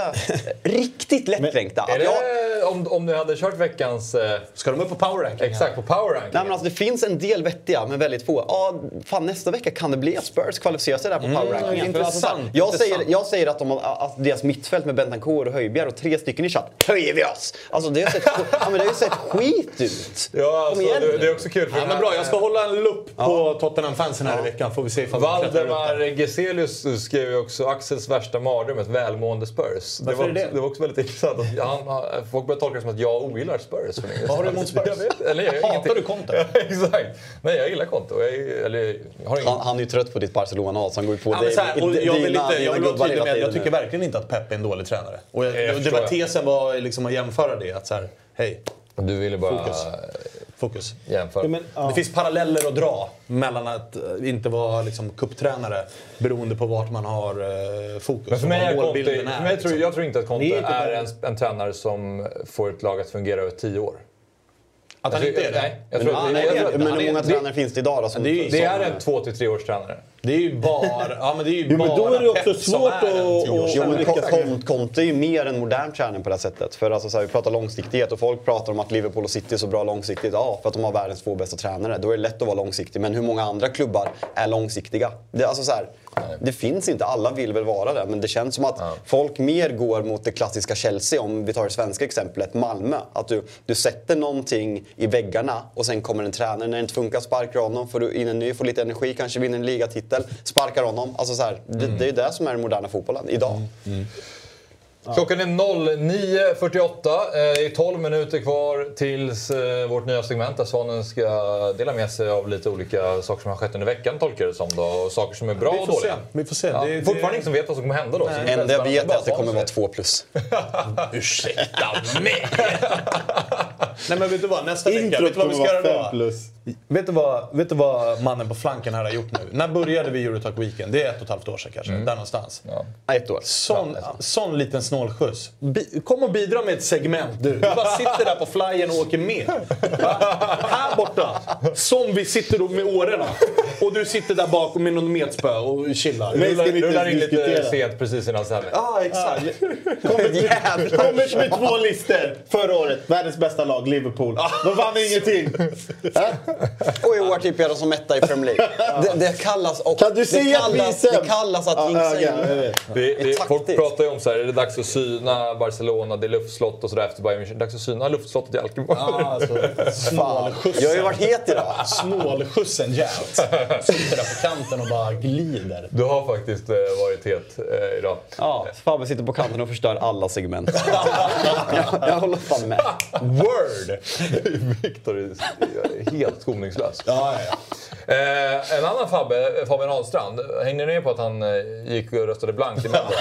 riktigt lättränkta. Är det, om du hade kört veckans... Ska de upp på power ranking? Exakt, på power ranking. Nej, men alltså, det finns en del vettiga, men väldigt få. Ja, fan, nästa vecka kan det bli att Spurs kvalificerar sig där på power ranking. Intressant. Jag säger att deras mittfält med Bentancur och Højbjerg och 3 stycken i chatt, höjer vi oss! Alltså det har ju sett skit ut. Ja, alltså, det är också kul. Ja, men bra, jag ska hålla en lupp på Tottenham-fansen här i veckan. Får vi se ifall Valdemar Geselius skrev ju också Axels värsta mardröm, ett välmående Spurs. Det var också väldigt intressant. Folk började tolka det som att jag ogillar Spurs. Vad har du emot Spurs? Hatar du Conte? Exakt. Nej, jag gillar Conte. Han är ju trött på ditt Barcelona, så han går ju på dig. Jag vill vara tydlig med, jag tycker verkligen inte att Pep är en dålig tränare. Och det var tesen var liksom att jämföra det. Att så här, hej. Du ville bara... Fokus. Jämför. Det finns paralleller att dra mellan att inte vara liksom kupptränare beroende på vart man har fokus. Men för mig är jag tror inte att Conte är en tränare som får ett lag att fungera över 10 år. Att han inte är det? Nej. Men hur många tränare finns det idag då? Det är en 2-3 års tränare. Det är ju bara... men då är det också svårt att... Conte är ju mer en modern tränare på det här sättet. För alltså, så här, vi pratar långsiktighet och folk pratar om att Liverpool och City är så bra långsiktigt. Ja, för att de har världens 2 bästa tränare. Då är det lätt att vara långsiktig. Men hur många andra klubbar är långsiktiga? Det finns inte. Alla vill väl vara det. Men det känns som att folk mer går mot det klassiska Chelsea. Om vi tar det svenska exemplet, Malmö. Att du sätter någonting i väggarna och sen kommer en tränare. När det inte funkar, sparkar honom. Får du in en ny, får lite energi, kanske vinner en ligatitel. Sparkar honom. Alltså så här, det är ju det som är den moderna fotbollen idag. Klockan är 09.48. Det är 12 minuter kvar tills vårt nya segment där Svanen ska dela med sig av lite olika saker som har skett under veckan, tolkar det som då. Och saker som är bra och dåliga. Vi får se. Ja, det är fortfarande ingen som vet vad som kommer hända då. Enda jag vet är att det kommer vara 2+. Ursäkta mig! Nej, men vet du vad? Nästa vecka, vet du vad vi ska göra då? Vet du vad mannen på flanken här har gjort nu? När började vi Eurotalk Weekend? Det är 1,5 år sedan kanske, där någonstans. Ja. 1 år. Sån liten snålskjuts. Kom och bidra med ett segment, du. Du bara sitter där på flyen och åker med. Här borta, som vi sitter med årorna. Och du sitter där bakom med någon metspö och chillar. Rullar in lite sent precis innan sändning. Ja, exakt. Kommer med 2 listor förra året. Världens bästa lag. lag, Liverpool. De vann ingenting. Och i år tippar jag dem som etta i Premier League. Det kallas och Kan du se det kallas att jinxa in. Folk pratar ju om så här, är det dags att syna Barcelona, det är luftslott och sådär efter Bayern München. Det är dags att syna luftslottet i Alkmaar. Snålskjutsen. Jag har ju varit het idag. Snålskjutsen jävligt. Sitter där på kanten och bara glider. Du har faktiskt varit het idag. Ja, Fabbe sitter på kanten och förstör alla segment. Jag håller fan med. Word! Viktor är helt skoningslös. Ja. En annan Fabbe, Fabian Ahlstrand, hängde ni ner på att han gick och röstade blankt i Mello?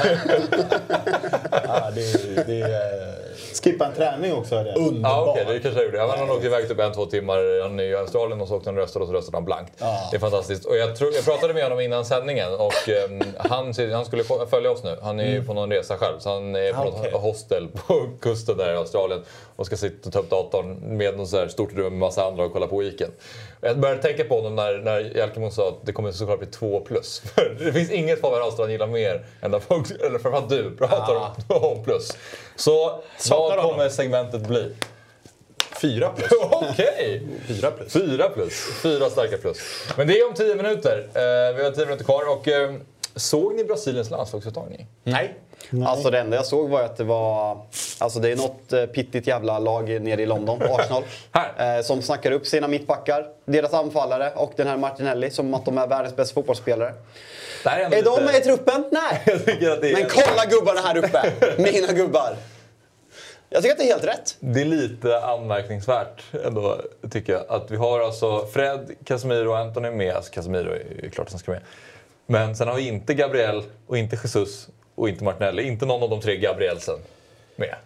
Ja, det är Skippa en träning också. Hörde jag. underbart. Ja, okej, det kanske jag gjorde. Han åkte iväg typ 1-2 timmar. Han är i Australien och så åkte han och röstade han blankt. Det är fantastiskt. Och jag pratade med honom innan sändningen och han skulle följa oss nu. Han är ju på någon resa själv. Så han är på något hostel på kusten där i Australien och ska sitta och ta upp datorn med något så här stort rum med massa andra och kolla på Weekend. Jag började tänka på honom när Jalkemo sa att det kommer såklart bli 2+. Det finns inget Fabian Ahlstrand gillar mer än att folk, eller framförallt du pratar om plus. Så vad kommer segmentet bli? 4+. Okej! 4+. 4+. 4 starka plus. Men det är om 10 minuter. Vi har 10 minuter kvar och såg ni Brasiliens landslagsuttagning? Nej. Alltså det enda jag såg var att det var... Alltså det är något pittigt jävla lag nere i London, Arsenal. Som snackar upp sina mittbackar, deras anfallare och den här Martinelli som att de är världens bästa fotbollsspelare. Är de med i truppen? Nej! Jag tycker att det är... Men kolla gubbarna här uppe! Mina gubbar! Jag tycker att det är helt rätt. Det är lite anmärkningsvärt ändå, tycker jag. Att vi har alltså Fred, Casemiro och Antony med. Alltså Casemiro är ju klart att han ska med. Men sen har vi inte Gabriel och inte Jesus och inte Martinelli. Inte någon av de 3 Gabrielsen med.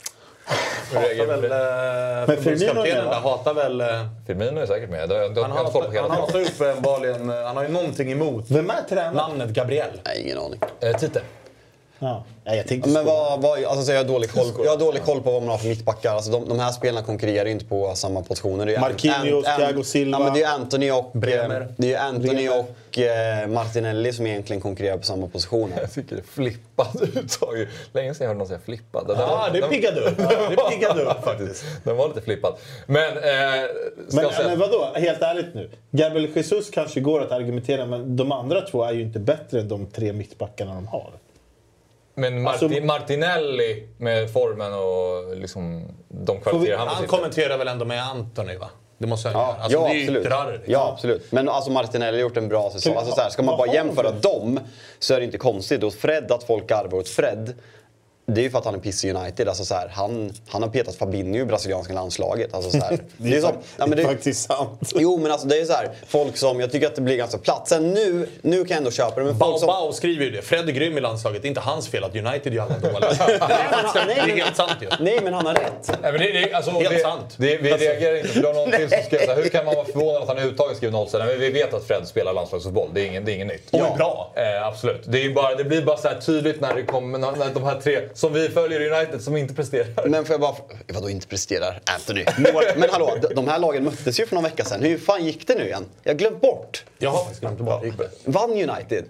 Men Firmino hatar väl... Firmino är säkert med. Han hatar uppenbarligen... Han har ju någonting emot. Vem är tränaren? Namnet Gabriel. Nej, ingen aning. Tite. Ja. Nej, jag tänkte Men alltså, jag har dålig koll på vad man har för mittbackar. Alltså, de här spelarna konkurrerar ju inte på samma positioner. Det är Marquinhos, Thiago Silva. Ja, men det är ju Antony och Bremer. Det är Antony och Martinelli som egentligen konkurrerar på samma positioner. Jag tycker det är flippad uttag. Länge sedan jag hörde någon säga flippad. Det piggade upp. Det piggade upp faktiskt. Den var lite flippad. Men vadå? Helt ärligt nu. Gabriel Jesus kanske går att argumentera, men de andra 2 är ju inte bättre än de 3 mittbackarna de har. Men Martinelli med formen och liksom de kvaliteter han kommenterar väl ändå med Antony, va? Det måste jag göra. Alltså, ja, det är absolut. yttrar, liksom. Ja, absolut. Men alltså Martinelli har gjort en bra säsong. Alltså, så här, ska man bara jämföra dem så är det inte konstigt. Och Fred, att folk garvar åt Fred, det är ju för att han är piss i United. Alltså, så här, han har petat Fabinho i brasilianska landslaget. Alltså, så här, det är faktiskt sant. Jo, men alltså, det är så här, folk som, jag tycker att det blir ganska platt. Sen nu kan jag ändå köpa det. Men folk som... Bao skriver ju det. Fred är grym i landslaget. Det är inte hans fel att United gör alla dåliga. Det är helt sant ju. Nej, men han har rätt. Nej, men det är alltså, helt sant. Vi reagerar inte. För det var någon till som skrev så här, hur kan man vara förvånad att han är uttagen skriver 0 men vi vet att Fred spelar landslagsfotboll. Det är inget nytt. Och är bra. Absolut. Det blir bara så här tydligt när det kommer när de här 3 som vi följer i United som inte presterar. Men får jag bara... Vadå inte presterar? Anthony. Men hallå, de här lagen möttes ju för någon vecka sedan. Hur fan gick det nu igen? Jag har glömt bort. Jag har faktiskt glömt bort. Vann United?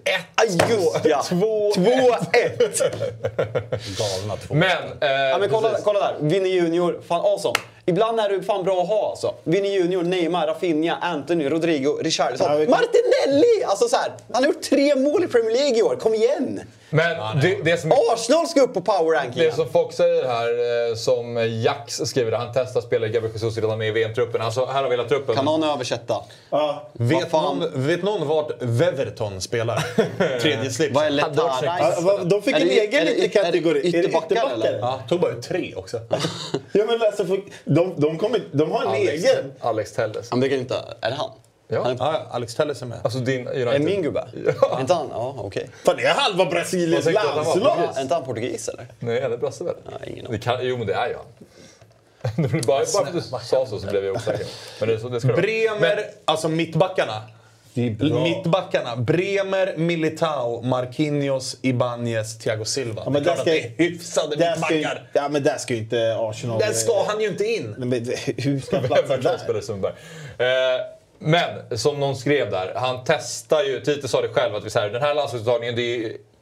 2-1. Galna 2. Men kolla där. Vinny Junior. Fan awesome. Ibland är du fan bra att ha alltså. Vinny Junior, Neymar, Rafinha, Antony, Rodrigo, Richarlison. Martinelli! Alltså så här, han har gjort 3 mål i Premier League i år. Kom igen! Men det som... Arsenal ska upp på power-rankingen. Det som folk säger här, som Jax skriver, han testar spelare Gabriel Jesus redan med i VM-truppen. Alltså, här har vi hela truppen. Kan någon översätta? Vet någon vart Weverton spelar? Tredje slips. Vad är Letara? De fick en egen liten kategori. Ytterbackar eller? Ja, tog bara ut 3 också. Ja, men alltså, de har en egen. Alex Telles. Han brukar inte... Är det han? Ja. Alex Telles är med. Alltså din United. Är min gubbe? Ja. Inte han? Ja, okej. Fan, det är halva Brasiliens landslag. Är inte han portugis eller? Nej, han är brasse väl? Ja, ingen Jo, men det är ju han. Det blir bara för att du sa så blev jag osäker. Men det ska Bremer, alltså mittbackarna. Mittbackarna. Bremer, Militao, Marquinhos, Ibanez, Thiago Silva. Ja, men det är hyfsade mittbackar. Ja, men där ska ju inte Arsenal... Där ska han ju inte in. Men hur ska han platsa där? Men som någon skrev där, han testar ju, Tite sa det själv, att den här landslagsuttagningen,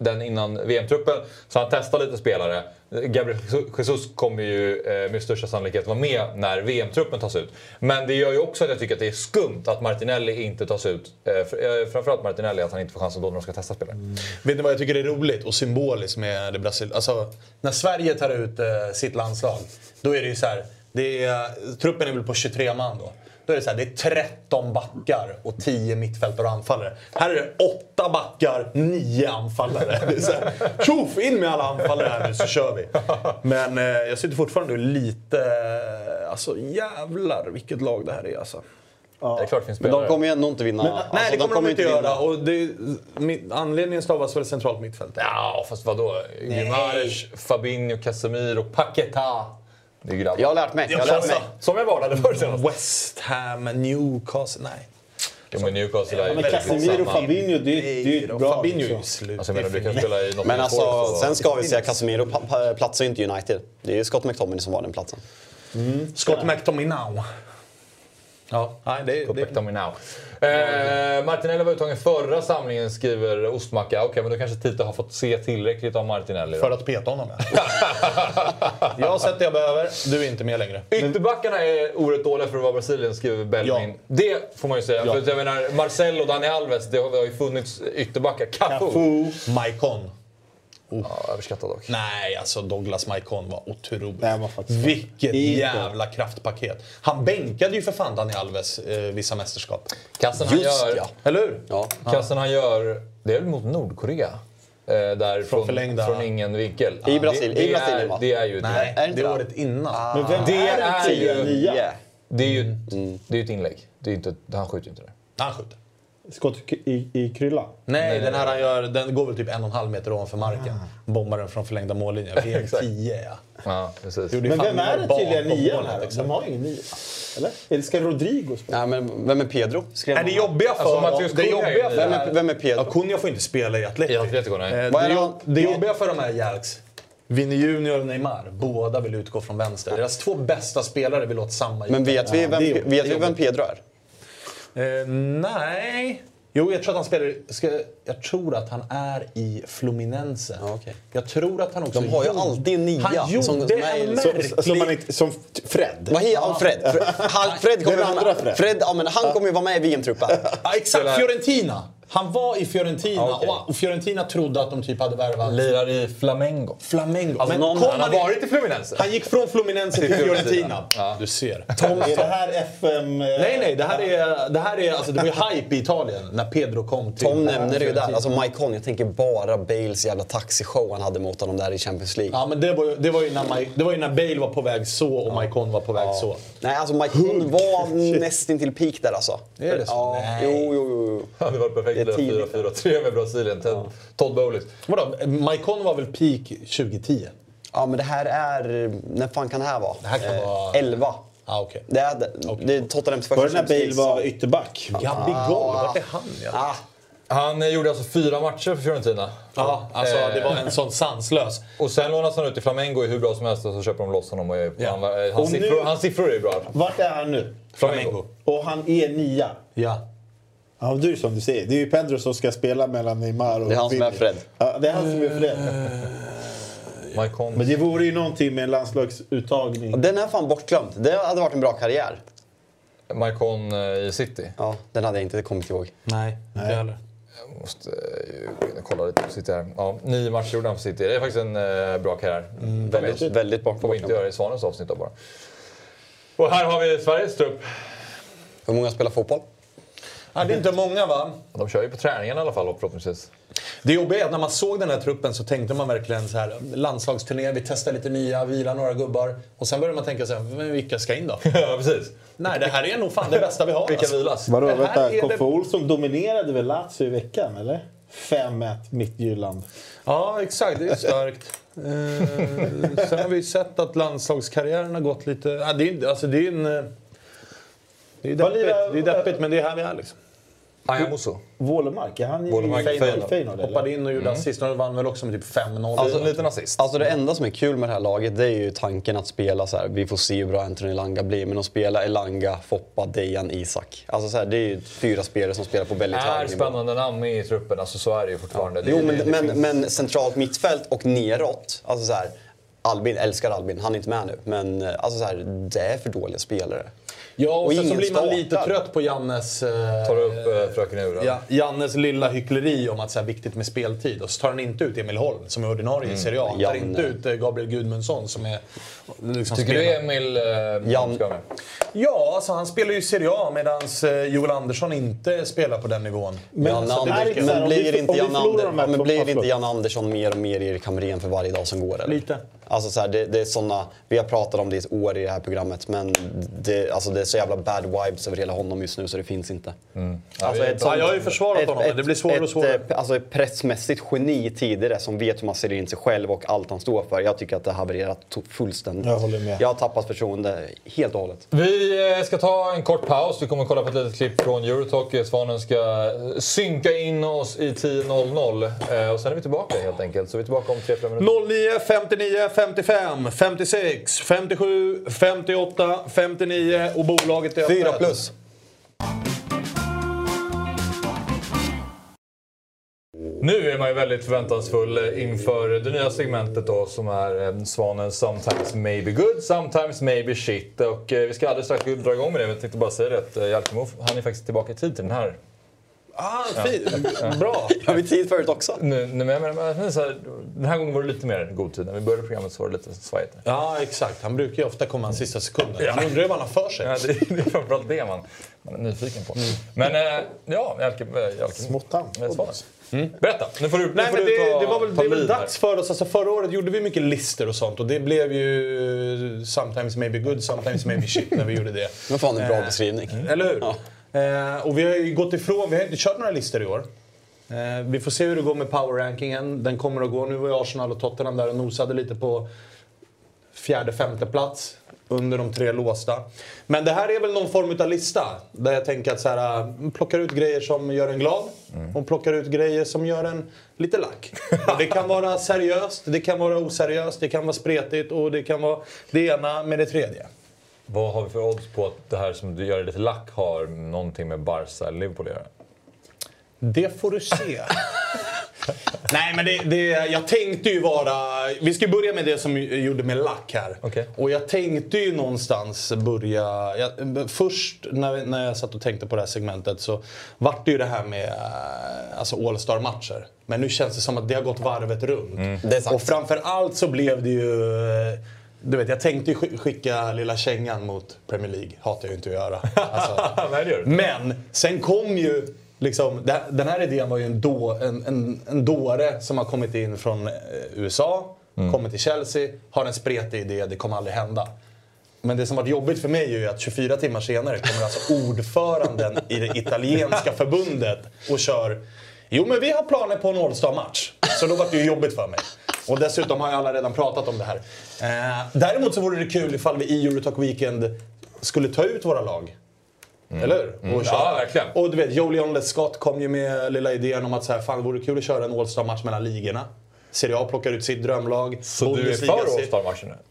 den innan VM-truppen. Så han testar lite spelare. Gabriel Jesus kommer ju med största sannolikhet vara med när VM-truppen tas ut. Men det gör ju också att jag tycker att det är skumt att Martinelli inte tas ut. Framförallt Martinelli, att han inte får chansen då när de ska testa spelare. Vet ni vad jag tycker är roligt och symboliskt med det Brasilien? Alltså, när Sverige tar ut sitt landslag, då är det ju så här. Truppen är väl på 23 man då. Då är det så här, det är 13 backar och 10 mittfältare och anfallare. Här är det 8 backar, 9 anfallare. Det är så här, tjoff, in med alla anfallare här nu så kör vi. Men jag sitter fortfarande lite... Alltså jävlar vilket lag det här är alltså. Ja. Det är klart det finns Men spelare. de kommer ju ändå inte vinna. Nej, det kommer de inte göra. Och anledningen stavas väl centralt mittfält. Ja, fast vadå? Guimaraes, Fabinho, Casemiro, Paquetá. Det är grabbar. Jag har lärt mig. Som jag varnade för senast. West Ham, Newcastle, nej. Ja, men Newcastle är ju Men väldigt Casemiro och samma. Fabinho, det är ju ett bra. Fabinho är ju också. slut. Alltså, jag menar, du kan spela i något Men alltså, så- sen ska vi säga Casemiro platsar ju inte i United. Det är ju Scott McTominay som var den platsen. Scott McTominay. Ja, nej, det Martinelli var uttagen förra samlingen, skriver Ostmacka. Okej, men då kanske Tito har fått se tillräckligt av Martinelli. för att peta honom. Jag har sett det jag behöver, du är inte med längre. Ytterbackarna är oerhört dåliga för att vara Brasilien, skriver Belmin. Ja. Det får man ju säga. Ja. För jag menar, Marcelo och Dani Alves, det har ju funnits ytterbackar. Cafu. Maicon. Ja, överskattad dock. Nej, alltså Douglas Maicon var otroligt. Det var faktiskt Vilket inte. jävla kraftpaket. Han bänkade ju för fan Dani Alves vissa mästerskap. Kassen han Just gör, ja. Eller hur? Ja. kassen han gör, det är väl mot Nordkorea. Där från ingen vinkel. I Brasilien. Det, I Brasilien, va? det är ju Nej, Är det inte det det? året innan. Men vem Det är är ju- den nya? Yeah. det är ju det är ju ett inlägg. Det är inte, han skjuter ju inte det. Han skjuter. Skott i krylla? Nej, den här han gör, den går väl typ 1,5 meter ovanför marken. Bombar den från förlängda mållinjen. VM10, ja. Ja, precis. Gjorde Men fan vem är den tydliga bakom nian målet, här? exakt. De har ingen nia. Eller? Eller ska Rodrigo spela? Nej, men vem är Pedro? Skrev Nej, det någon. jobbiga för Alltså, dem, Matthews det Cunha jobbiga är ju- för Vem är Pedro? Ja, Cunha får inte spela i Atletico. I Atletico, nej. Vad är Det jobbiga för de här Jalks, Vinny Junior och Neymar, båda vill utgå från vänster. Deras 2 bästa spelare vill åt samma Men vet vi vem Pedro är? Nej. Jo, jag tror att han spelar... Jag tror att han är i Fluminense. Ja, okej. Jag tror att han också... De har ju alltid en nia. Han gjorde som en är- Som man inte, som Fred. Vad heter han? Fred kommer Den andra vara med. Fred. Ja, men han kommer ju vara med i VM-truppen. Ja, exakt, Fiorentina. Han var i Fiorentina Okej. och Fiorentina trodde att de typ hade värvat Lirar i Flamengo. Flamengo. Alltså, Men kom han har varit i Fluminense. Han gick från Fluminense till Fiorentina. Ja. Du ser. Är det här FM... Nej, det här är alltså, det var ju hype i Italien när Pedro kom till Tom nämnde det ju där. Fiorentina. Alltså Maicon, jag tänker bara Bales jävla taxishow han hade mot honom där i Champions League. Ja, men det var ju när Bale var på väg så och Maicon var på väg så. Nej, alltså Maicon var nästintill peak där alltså. Är det så? Ja, Nej. jo. Han hade varit perfekt Det är att lira tidigt. 4-4-3 med Brasilien. Todd Bowles. Vadå? Maicon var väl peak 2010? Ja, men det här är... När fan kan det här vara? Det här kan vara- 11. Ja, okej. Det är Tottenhams första Var det när Bale Champions var League. ytterback? Gabigol, vart är han? Ja. Han gjorde alltså 4 matcher för Fiorentina. Ja, alltså det var en sån sanslös. Och sen lånas han ut till Flamengo i hur bra som helst och så köper de loss honom. Och hans siffror är ju bra. Vart är han nu? Flamengo. Och han är nia. Ja. Ja, det är som du säger. Det är ju Pedro som ska spela mellan Neymar och Det är han som är Vinny. Fred. Ja, det är han som är Fred. Maicon. Men det vore ju någonting med en landslagsuttagning. Den är fan bortglömd. Det hade varit en bra karriär. Maicon i City. Ja, den hade jag inte kommit ihåg. Nej, inte heller. Jag måste kolla lite på City här. Ja, 9 matcher gjorde han för City. Det är faktiskt en bra karriär. Väldigt Får vi inte bortglömd. göra i Svanens avsnitt då bara. Och här har vi Sveriges trupp. Hur många spelar fotboll? Ja, det är inte många va? De kör ju på träningen i alla fall förhoppningsvis. Det jobbiga är att när man såg den här truppen så tänkte man verkligen så här: landslagsturné, vi testar lite nya, vilar några gubbar. Och sen började man tänka så här, men vilka ska in då? Ja, precis. Nej, det här är nog fan det bästa vi har. Vilka alltså. vilas? Vadå, Det här vänta. är Koffe det- Olsson dominerade väl Lazio i veckan, eller? 5-1 Midtjylland. Ja, exakt. Det är starkt. Sen har vi ju sett att landslagskarriären har gått lite... Ja, det är en... Det är deppigt, men det är här vi är liksom. Ayamuso. Wålemark, han Wålemark, i Feyenoord. Hoppade in och gjorde assist och vann väl också med typ 5-0. Alltså en liten assist. Alltså det enda som är kul med det här laget, det är ju tanken att spela så här. Vi får se hur bra Anthony Elanga blir, men att spela Elanga, Foppa, Dejan, Isak. Alltså så här, det är ju 4 spelare som spelar på väldigt hög nivå. Är spännande namn med i truppen, alltså så är det ju fortfarande. Jo, men centralt mittfält och neråt, alltså så här, Albin, älskar Albin, han är inte med nu, men alltså så här, det är för dåliga spelare. Ja, och sen så ingen blir man lite startar. trött på Jannes... Tar du upp fröken ur? Ja, Jannes lilla hyckleri om att så här viktigt med speltid. Och så tar han inte ut Emil Holm som är ordinarie i Serie A. Han tar inte ut Gabriel Gudmundsson som är... Liksom Tycker du Emil ska med? Ja, alltså han spelar ju i Serie A medan Joel Andersson inte spelar på den nivån. Men blir inte Jan Andersson mer och mer Erik Hamrén för varje dag som går? Eller? Lite. Alltså så här, det är såna, vi har pratat om det i ett år i det här programmet, men det är så jävla bad vibes över hela honom just nu så det finns inte. Alltså jag har ju försvarat honom, men det blir svårare och svårare. Alltså ett pressmässigt geni tidigare som vet hur man ser in sig själv och allt han står för. Jag tycker att det har havererat fullständigt. Jag håller med. Jag har tappat förtroende helt och hållet. Vi ska ta en kort paus. Vi kommer kolla på ett litet klipp från Eurotalk. Svanen ska synka in oss i 10.00. Och sen är vi tillbaka helt enkelt. Så vi är tillbaka om 3-4 minuter. 09, 59, 55, 56, 57, 58, 59 och bolaget är 4 plus. Nu är man ju väldigt förväntansfull inför det nya segmentet då som är Svanen Sometimes Maybe Good, Sometimes Maybe Shit. Och vi ska alldeles strax dra igång med det. Jag tänkte bara säga det att Jalkemo, han är faktiskt tillbaka i tid till den här. fint. Bra. Har vi tid förut också? Men så här, den här gången var det lite mer god tid. När vi började programmet så var det lite svajigt. Ja, exakt. Han brukar ju ofta komma en sista sekunden. Man undrar ju vad han har för sig. Ja, det är framförallt det man är nyfiken på. Men ja, Jalkemo. Småttan. Berätta, nu får du Nej, men det var väl lead dags för oss. Alltså, förra året gjorde vi mycket lister och sånt. Och det blev ju sometimes maybe good, sometimes maybe shit när vi gjorde det. Det var fan en bra beskrivning. Eller hur? Ja. Och vi har ju gått ifrån, vi har inte kört några listor i år. Vi får se hur det går med power-rankingen. Den kommer att gå. Nu var ju Arsenal och Tottenham där och nosade lite på 4-5 plats under de 3 låsta. Men det här är väl någon form av lista där jag tänker att så här, plockar ut grejer som gör en glad och plockar ut grejer som gör en lite lack. Det kan vara seriöst, det kan vara oseriöst, det kan vara spretigt och det kan vara det ena med det tredje. Vad har vi för odds på att det här som du gör lite lack har någonting med Barca eller Liverpool att göra? Det får du se. Nej, men jag tänkte ju vara... Vi ska börja med det som gjorde med lack här. Okay. Och jag tänkte ju någonstans börja... Först när jag satt och tänkte på det här segmentet så vart det ju det här med alltså All-Star-matcher. Men nu känns det som att det har gått varvet runt. Det är sant. Och framförallt så blev det ju... Du vet, jag tänkte ju skicka lilla kängan mot Premier League. Hatar jag ju inte att göra. Alltså. Nej, det gör du. Men sen kom ju... Liksom, den här idén var ju en dåre som har kommit in från USA, kommit till Chelsea, har en spretig idé, det kommer aldrig hända. Men det som var jobbigt för mig är ju att 24 timmar senare kommer alltså ordföranden i det italienska förbundet och kör jo men vi har planer på en All-Star-match. Så då var det ju jobbigt för mig. Och dessutom har ju alla redan pratat om det här. Däremot så vore det kul ifall vi i Eurotalk Weekend skulle ta ut våra lag. Eller hur? Och ja, verkligen. Och du vet, Jolion Les Scott kom ju med lilla idén om att så här, fan, det vore kul att köra en All-Star-match mellan ligorna. Serie A plockar ut sitt drömlag. Så du är för All-Star-matchen nu?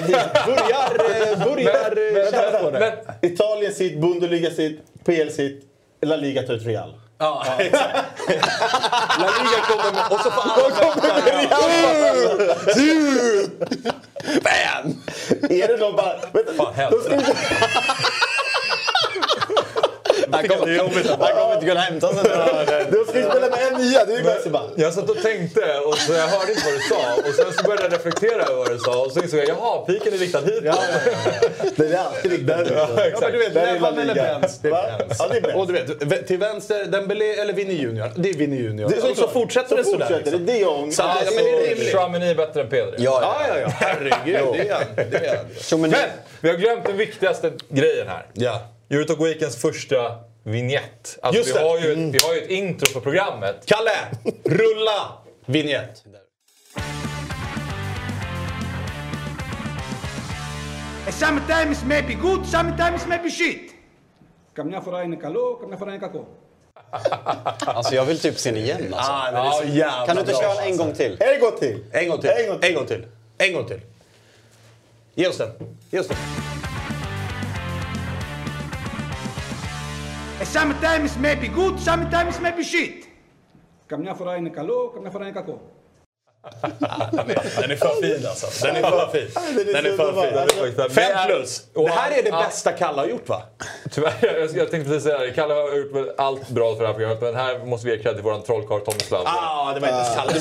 Börjar känna på det. Italien sitt, Bundesliga sitt, PL sitt, La Liga tar ut Real. Ja, exakt. La Liga kommer med... Och så får alla... Bam! Är det någon bara... Fan, helvete. Han kommer inte kunna hämta sig. Du ska ju spela med en nya, det är ju bäst bara. Jag satt och tänkte och så jag hörde inte vad du sa. Och sen så började jag reflektera över vad du sa. Och så insåg jag, jaha, piken är riktad hit. Ja. Det är alltid riktigt. Ja, men du vet, där är La Levan eller Liga. Benz. Det är Benz. Ja, det är Benz. Och du vet, till vänster, Dembélé eller Vinny Junior. Det är Vinny Junior. Det är Så fortsätter det sådär. fortsätter det. Det är jag. Så, ja, men det är rimligt. Chouameni är bättre än Pedri. Ja. Herregud, det är han. Men vi har glömt den viktigaste grejen här. Ja. Eurotalk Weekends första vignett. Alltså, Just vi det. har ju ett intro på programmet. Kalle, rulla vignett. Sometimes maybe good, sometimes maybe shit. Καμιά φορά είναι καλό, καμιά φορά είναι κακό. Alltså jag vill typ se den igen alltså. Det är så jävla Kan du inte bra, köra en gång till? En gång till! En gång till. Ge oss den. Sometimes maybe good, sometimes maybe shit. Καμιά φορά είναι καλό, καμιά φορά είναι κακό. Den är för fin alltså. Den är för fin. 5+. Det här är det bästa Kalle har gjort, va? Tyvärr, jag tänkte precis säga det. Kalle har gjort allt bra för det här programmet, men här måste vi ge cred till våran trollkarl Tomislav. Det var inte Kalle.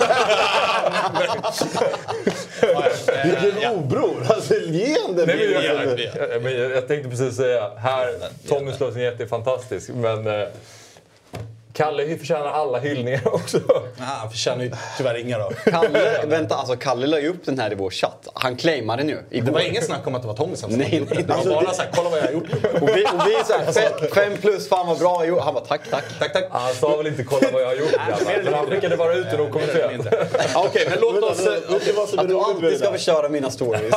Vilken obror! Alltså leende. Jag tänkte precis säga, här, Tomislav är fantastisk, men Kalle förtjänar alla hyllningar också. Han förtjänar ju tyvärr inga då. Kalle la ju upp den här i vår chatt. Han claimade nu. Det var ingen snack om att det var Tommy som sa. Nej. Det var bara såhär, kolla vad jag har gjort. Och vi såhär, 5+, fan vad bra jag gjort. Han bara tack. Han sa väl inte kolla vad jag har gjort. Men han skickade bara ut och kommentera. Okej, men låt oss... Att du alltid ska förstöra mina stories.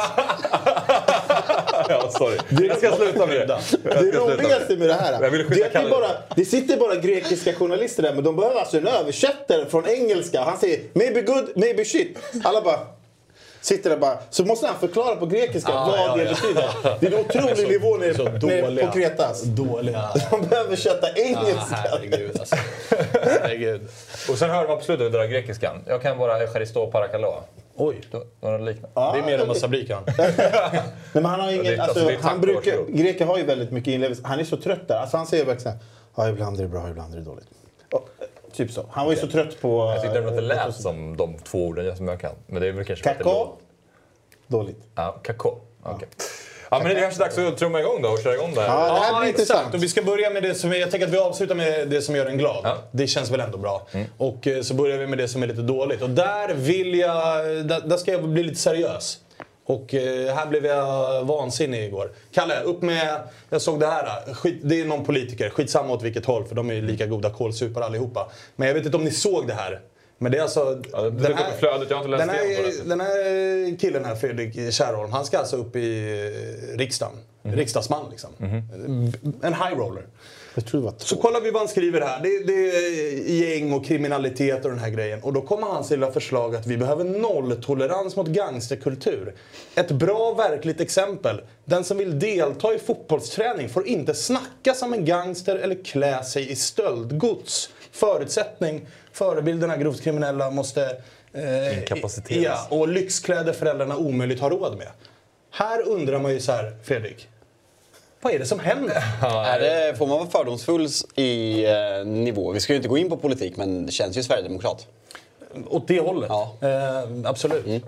Ja, sorry. Jag ska sluta med det. Det roligaste med det här Jag vill skicka Kalle. det sitter bara grekiska journalister där, men de behöver alltså en översättare från engelska. Han säger maybe good, maybe shit. Alla bara sitter där bara. Så måste han förklara på grekiska vad det betyder. Det är en otrolig nivå nere på Kretas. Dåliga. De behöver översätta engelska. Herregud alltså. Herregud. Och sen hörde man på slutet det där grekiskan. Jag kan bara Eucharisto Parakalo. Oj. Det var något liknande. Det är mer än Masabrikan. Nej, men han har ingen, greker har ju väldigt mycket inlevelse. Han är så trött där. Alltså han säger verkligen ibland är det bra, ibland är det dåligt. Typ så. Han var ju så trött på... Jag tyckte det lät som de två orden som jag kan. Men det är väl kanske... Kakao? Dåligt. Ja, kakao. Okej. Ja, men det är kanske dags att trumma igång då och köra igång det här. Ja, det här blir intressant. Och vi ska börja med det som jag tänker att vi avslutar med det som gör en glad. Ja. Det känns väl ändå bra. Och så börjar vi med det som är lite dåligt. Och där ska jag bli lite seriös. Och här blev jag vansinnig igår. Kalle, upp med... Jag såg det här. Det är någon politiker. Skitsamma åt vilket håll, för de är ju lika goda kålsupar allihopa. Men jag vet inte om ni såg det här. Men det är alltså... Den här killen här, Fredrik Kärrholm, han ska alltså upp i riksdagen. Riksdagsman liksom. En high roller. Jag tror att så kollar vi vad han skriver här. Det är gäng och kriminalitet och den här grejen. Och då kommer hans lilla förslag att vi behöver nolltolerans mot gangsterkultur. Ett bra verkligt exempel. Den som vill delta i fotbollsträning får inte snacka som en gangster eller klä sig i stöldgods. Förutsättning. Förebilderna grovt kriminella måste inkapaciteras. Ja, och lyxkläder föräldrarna omöjligt har råd med. Här undrar man ju så här, Fredrik. Vad är det som händer? Får man vara fördomsfull i nivå? Vi ska ju inte gå in på politik, men det känns ju Sverigedemokrat. Åt det hållet? Ja. Absolut.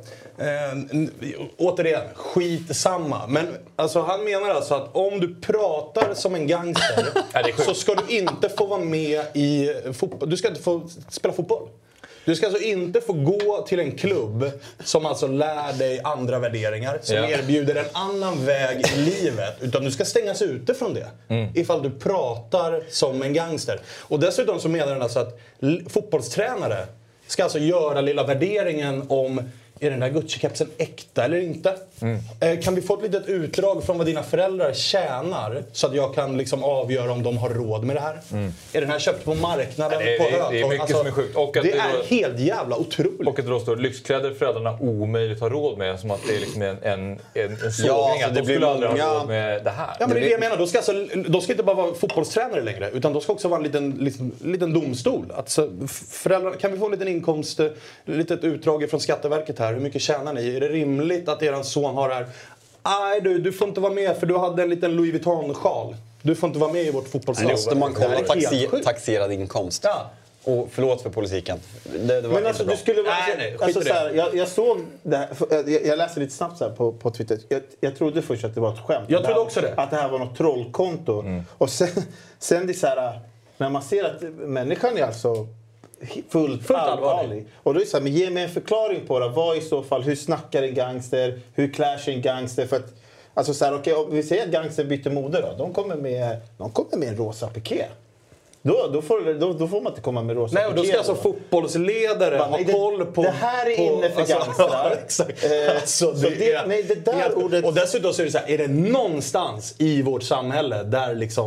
Återigen, skitsamma. Men alltså, han menar alltså att om du pratar som en gangster så ska du inte få vara med i fotboll. Du ska inte få spela fotboll. Du ska alltså inte få gå till en klubb som alltså lär dig andra värderingar, som erbjuder en annan väg i livet. Utan du ska stängas ute från det. Ifall du pratar som en gangster. Och dessutom så menar han alltså att fotbollstränare ska alltså göra lilla värderingen om är den där Gucci-kepsen äkta eller inte? Kan vi få ett litet utdrag från vad dina föräldrar tjänar så att jag kan liksom avgöra om de har råd med det här? Är den här köpt på marknaden? Det är mycket som är sjukt. Och att det är helt jävla otroligt. Och att det då står lyxkläder föräldrarna omöjligt har råd med, som att det är liksom en sågning. Ja, att de skulle aldrig ha råd med det här. Ja, men det är det jag menar. Då ska inte bara vara fotbollstränare längre, utan då ska också vara en liten domstol. Alltså, föräldrar, kan vi få en liten inkomst, litet utdrag från Skatteverket här? Hur mycket tjänar ni? Är det rimligt att eran son har det här? Nej, du får inte vara med för du hade en liten Louis Vuitton-sjal. Du får inte vara med i vårt fotbollslag. Måste man kolla taxerad inkomst? Ja. Och förlåt för politiken. Det var men alltså du skulle vara... Alltså, så här, jag såg det här, jag läste lite snabbt så här på Twitter. Jag trodde först att det var ett skämt. Jag trodde också det. Att det här var något trollkonto. Och sen det så här, när man ser att människan är alltså fullt allvarlig. Och då är det så här, men ge mig en förklaring på det. Vad i så fall, hur snackar en gangster? Hur klär sig en gangster? För att, alltså så här, okej, om vi säger att gangster byter mode då. De kommer med en rosa piké. Då får man inte komma med rosa. Nej, och då ska alltså fotbollsledare ha koll på... Det här är inne för gangstrar. Exakt. Alltså, det där ordet... Och dessutom så är det så här, är det någonstans i vårt samhälle där liksom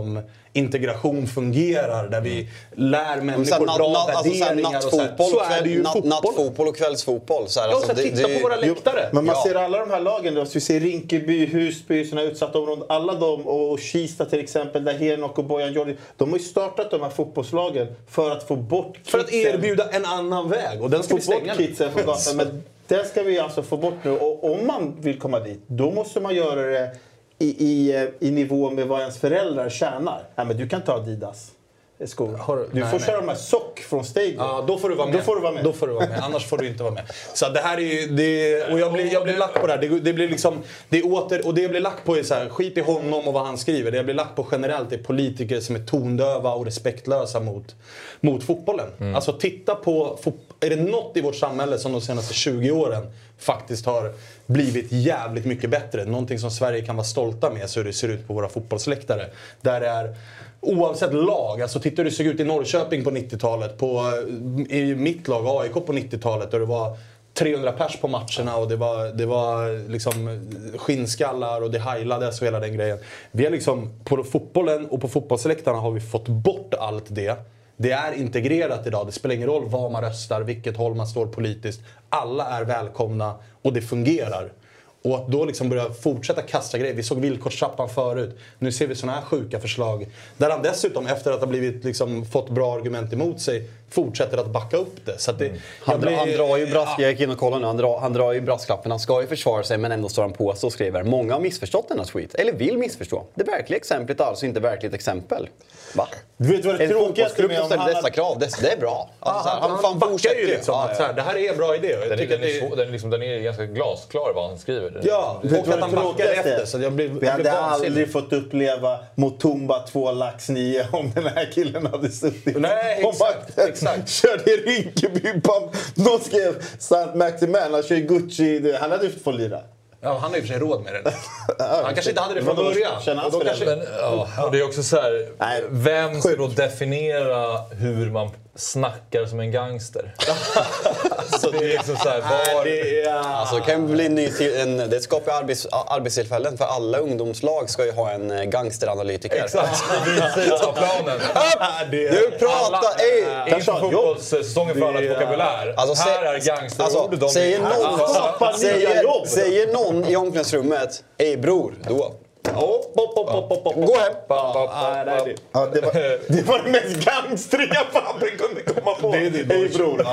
integration fungerar, där vi lär människor bra värderingar och så är det ju fotboll. Nattfotboll och kvällsfotboll. Så här, ja, så titta på våra läktare. Men man ser alla de här lagen då, så vi ser Rinkeby, Husby, såna utsatta områden, alla de, och Kista till exempel, där Henok och Bojan Jordi, de har ju startat de här fotbollslagen för att få bort kidsen. För att erbjuda en annan väg, och den ska vi stänga kidsen från gatan. Men den ska vi alltså få bort nu, och om man vill komma dit, då måste man göra det i nivå med vad ens föräldrar tjänar. Nej, men du kan ta Adidas skor. Du får köra de här sock från Stadium. Ja, då får du vara med. Då får du vara med. Annars får du inte vara med. Så det här är ju... och jag blir lack på det här. Det blir liksom... och det jag blir lack på är så här, skit i honom och vad han skriver. Det jag blir lack på generellt är politiker som är tondöva och respektlösa mot fotbollen. Alltså titta på... Är det något i vårt samhälle som de senaste 20 åren faktiskt har blivit jävligt mycket bättre? Någonting som Sverige kan vara stolta med, så hur det ser ut på våra fotbollsläktare. Där det är... Oavsett lag, alltså tittar du såg ut i Norrköping på 90-talet, i mitt lag AIK på 90-talet, och det var 300 pers på matcherna och det var liksom skinnskallar och det heilades och hela den grejen. Vi har liksom, på fotbollen och på fotbollsläktarna har vi fått bort allt det. Det är integrerat idag, det spelar ingen roll vad man röstar, vilket håll man står politiskt. Alla är välkomna och det fungerar. Och att då liksom börja fortsätta kasta grejer. Vi såg villkorstrappan förut. Nu ser vi såna här sjuka förslag. Där han dessutom, efter att ha blivit liksom, fått bra argument emot sig, fortsätter att backa upp det. Så att det han drar ju jag gick in och kollade nu. Han drar ju brasklappen. Han ska ju försvara sig, men ändå står han på så och skriver: många har missförstått denna tweet. Eller vill missförstå. Det verkliga exemplet är alltså inte verkligt exempel. Va? Du vet vad det tråkigaste med om dessa krav. Det är bra. Alltså, han backar ju liksom att så här, det här är en bra idé. Den är ganska glasklar vad han skriver. Ja, och att han backar efter. Så vi hade aldrig fått uppleva Mutumba 2 lax 9 om den här killen hade suttit. Nej, exakt. Körde Rinkeby. Någon skrev Sant Maximan, han kör Gucci. Han hade ju fått lira. Ja, han har ju för sig råd med det. Han kanske inte hade det från början. Och det är också så här, vem ska då definiera hur man snackar som en gangster? Så det är liksom så här, alltså det kan bli det skapar arbetstillfällen, för alla ungdomslag ska ju ha en gangsteranalytiker. Exakt, det av planen. Du pratar inför fotbollssäsongen för allas vokabulär. Alltså, här är gangsterord. Alltså, säger någon i omklädningsrummet: ej bror, då gå hem. Det var det mest gangstriga fan kunde komma på. Hej bror.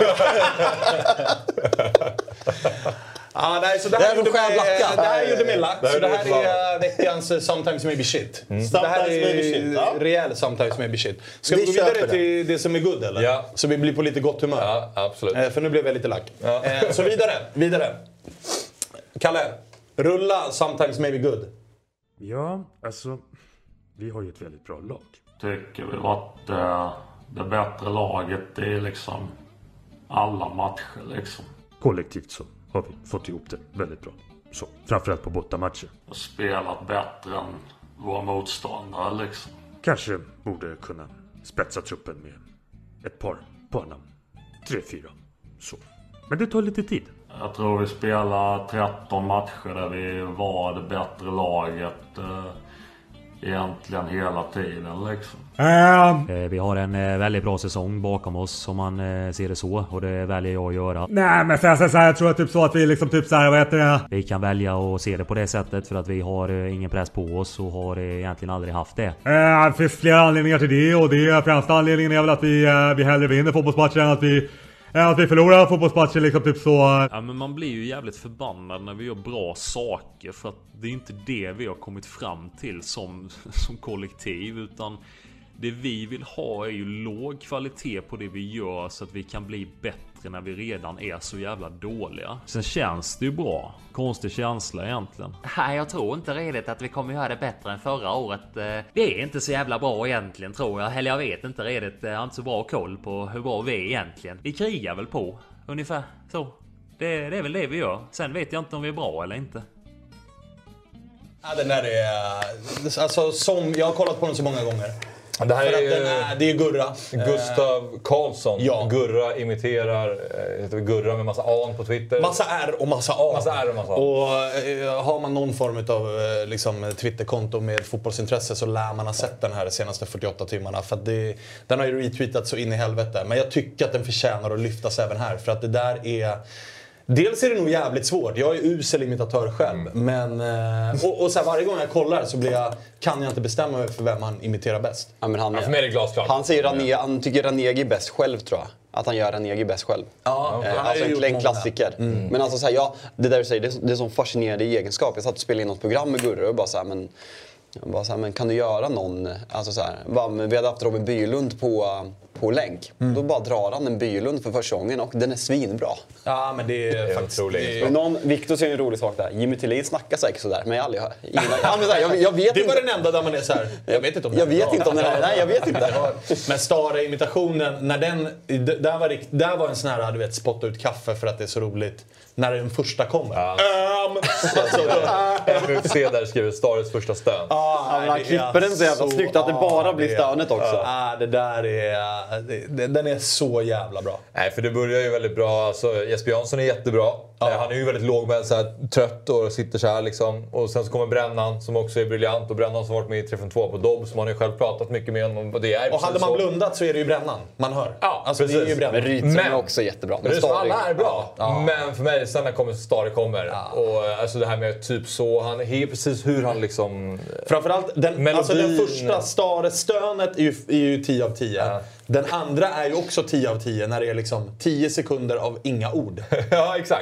Nej, så det här gjorde mig lack. Så det här är veckans Sometimes Maybe Shit. Det här är rejäl Sometimes Maybe Shit. Ska vi gå vidare till det som är good, eller? Ja. Så vi blir på lite gott humör. Ja, absolut. För nu blev jag lite lack. Ja. Så vidare. Kalle, rulla Sometimes Maybe Good. Ja, alltså, vi har ju ett väldigt bra lag. Tycker väl att det bättre laget är liksom alla matcher liksom. Kollektivt så har vi fått ihop det väldigt bra. Så, framförallt på bortamatcher. Och spelat bättre än våra motståndare liksom. Kanske borde kunna spetsa truppen med ett par namn. 3-4. Så. Men det tar lite tid. Jag tror vi spelar 13 matcher där vi var det bättre laget egentligen hela tiden liksom. Vi har en väldigt bra säsong bakom oss om man ser det så, och det väljer jag att göra. Nej, men för så här, jag tror typ så att vi liksom typ så här, vad heter det? Vi kan välja att se det på det sättet för att vi har ingen press på oss och har egentligen aldrig haft det. Det finns flera anledningar till det, och det främsta anledningen är väl att vi hellre vinner fotbollsmatcher än att vi förlorar fotbollsmatcher liksom typ så. Ja, men man blir ju jävligt förbannad när vi gör bra saker, för att det är inte det vi har kommit fram till som kollektiv, utan det vi vill ha är ju låg kvalitet på det vi gör så att vi kan bli bättre när vi redan är så jävla dåliga. Sen känns det ju bra. Konstig känsla egentligen. Nej, jag tror inte redigt att vi kommer göra det bättre än förra året. Det är inte så jävla bra egentligen, tror jag. Eller jag vet inte redigt. Jag har inte så bra koll på hur bra vi är egentligen. Vi krigar väl på, ungefär så. Det är väl det vi gör. Sen vet jag inte om vi är bra eller inte. Ja, den där är... Alltså, som jag har kollat på den så många gånger. Det här är ju det är Gurra. Gustav Karlsson. Ja. Gurra imiterar Gurra med massa an på Twitter. Massa R och massa A. Massa R och massa A. Och har man någon form av liksom, Twitterkonto med fotbollsintresse så lär man ha sett den här de senaste 48 timmarna. För att den har ju retweetat så in i helvete. Men jag tycker att den förtjänar att lyftas även här. För att det där är... Dels är det nog jävligt svårt. Jag är usel imitatör själv. Men, och så här, varje gång jag kollar så kan jag inte bestämma mig för vem han imiterar bäst. Ja, men för mig är det glasklart. Han tycker Ranegi är bäst själv, tror jag. Att han gör Ranegi bäst själv. Ja, alltså en klassiker. Men alltså så här, det där du säger, det är en sån fascinerande egenskap. Jag satt och spelade in något program med Gurra och bara så här, men kan du göra någon... Alltså så här, vi hade haft Robin Bylund på länk. Då bara drar han en Bylund för första gången och den är svinbra. Ja, men det är faktiskt... Men Victor säger en rolig sak där. Jimmy Tillin snackar säkert sådär, men jag aldrig hör. Jag vet det var den enda där man är så här. Jag vet inte om det Nej, jag vet inte. Men Stara-imitationen, när där var en sån här, du vet, spotta ut kaffe för att det är så roligt. När den första kommer. MFC där skriver Stares första stön. Han klipper den så jävla snyggt att det bara blir stönet också. Det där är... Den är så jävla bra. Nej, för det börjar ju väldigt bra. Alltså, Jesper Jansson är jättebra. Han är ju väldigt lågmäld, så här, trött och sitter så här liksom. Och sen så kommer Brännan som också är briljant. Och Brännan som varit med i 352 på Dobb, som han har ju själv pratat mycket med om. Och hade man blundat så är det ju Brännan. Man hör. Ja, alltså, det är ju Brännan. Men Rydström är också jättebra. Men alla är bra. Men för mig, sen när Stare kommer. Och alltså det här med typ så, han är precis hur han liksom... Framförallt, den första Stare-stönet är ju 10 av 10. Den andra är ju också 10 av det är liksom 10 sekunder av inga ord. Ja, exakt.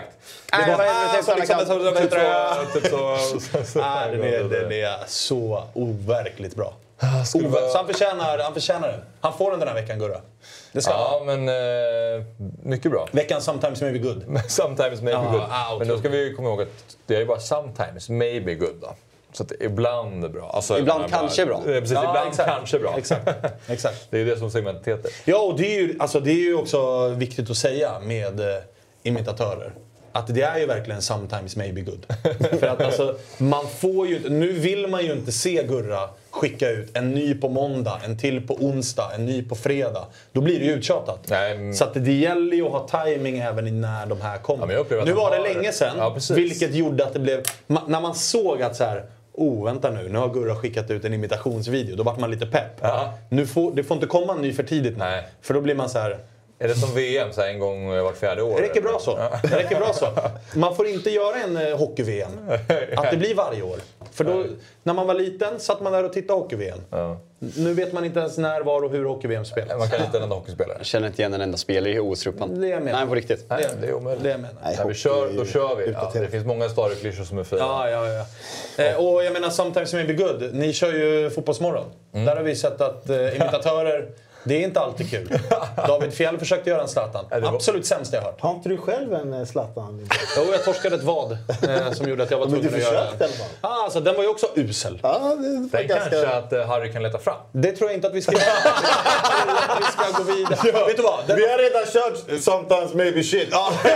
Den är så overkligt bra. Så han förtjänar den. Han får den här veckan, Gurra. Det ska men mycket bra. Veckan Sometimes Maybe Good. Sometimes Maybe Good. Men då ska vi komma ihåg att det är ju bara Sometimes Maybe Good då. Så att ibland är bra. Alltså, ibland kanske bra. Precis, ibland exakt. Kanske bra. Exakt. Det är ju det som segmentet heter. Ja, och det är ju också viktigt att säga med imitatörer. Att det är ju verkligen sometimes maybe good. För att alltså, man får ju... Nu vill man ju inte se Gurra skicka ut en ny på måndag, en till på onsdag, en ny på fredag. Då blir det ju uttjatat. Så att det gäller ju att ha timing även när de här kommer. Nu var det länge sedan, vilket gjorde att det blev... När man såg att så här... vänta nu har Gurra skickat ut en imitationsvideo. Då var man lite pepp. Det får inte komma en ny för tidigt. Nej. För då blir man så här... Är det som VM så här en gång vart 4:e år? Det räcker bra så. Det räcker bra så. Man får inte göra en hockey-VM. Att det blir varje år. För då, när man var liten satt man där och tittade hockey-VM. Nu vet man inte ens när, var och hur hockey-VM spelas. Man kan inte en enda hockeyspelare. Jag känner inte igen en enda spelare i OS-truppen. Det är med. Nej, på riktigt. Nej, det är omöjligt. Det är med. Nej, då kör vi. Det finns många Stare-klyschor som är fina. Ja. Och jag menar, Sometimes Maybe Good. Ni kör ju Fotbollsmorgon. Där har vi sett att imitatörer... Det är inte alltid kul. David Fjell försökte göra en Zlatan. Absolut sämst jag hört. Har inte du själv en Zlatan? Jo, jag torskade ett vad som gjorde att jag var tvungen att göra den. Alltså, den var ju också usel. Det är kanske att Harry kan leta fram. Det tror jag inte att vi ska göra. Vi ska gå vidare. Vet du vad? Vi har redan kört Sometimes Maybe Shit.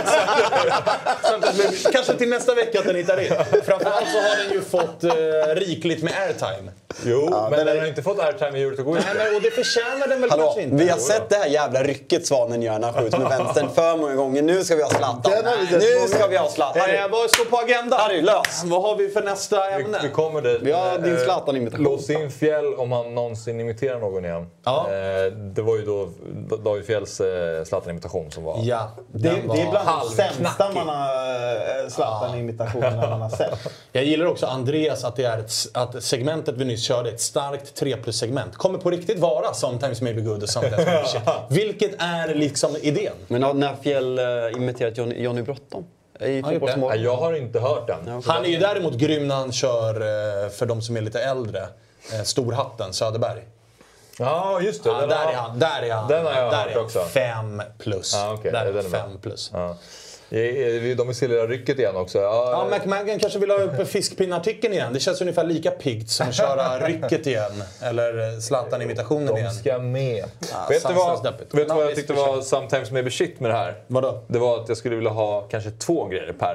Kanske till nästa vecka att den hittar in. Framförallt så har den ju fått rikligt med airtime. Jo, men den har inte fått airtime i Eurotog. Nej, och det förtjänar den väl kanske inte. Vi har sett det här jävla rycket Svanen gör när han skjuter med vänstern för många gånger. Nu ska vi ha Zlatan. Nu ska vi ha Zlatan. Vad står på agendan? Harry, lös. Vad har vi för nästa ämne? Vi kommer dit. Vi har din Zlatan-imitation. Lås in Fjäll om han någonsin imiterar någon igen. Det var ju då David Fjälls Zlatan-imitation som var... Ja, det är bland de sämsta Zlatan-imitationerna man har sett. Jag gillar också Andreas att det är att segmentet vi nyss körde, ett starkt 3+-segment. Kommer på riktigt vara Sometimes Maybe Good och Sometimes Maybe Shit. Vilket är liksom idén. Men när Fjäll imiterat Johnny Bråttom? Jag har inte hört den. Han är ju däremot grym när han kör, för de som är lite äldre, Storhatten, Söderberg. Ja, just det. Ja, där är han. Den har jag hört också. 5+. Okay. Där är 5+. Ja. De vill se lilla rycket igen också. Ja, McMahon kanske vill ha upp fiskpinnartikeln igen. Det känns ungefär lika piggt som att köra rycket igen. Eller Zlatan-imitationen igen. De ska med. Vet du vad jag tyckte var Sometimes Maybe Shit med det här? Vadå? Det var att jag skulle vilja ha kanske 2 grejer per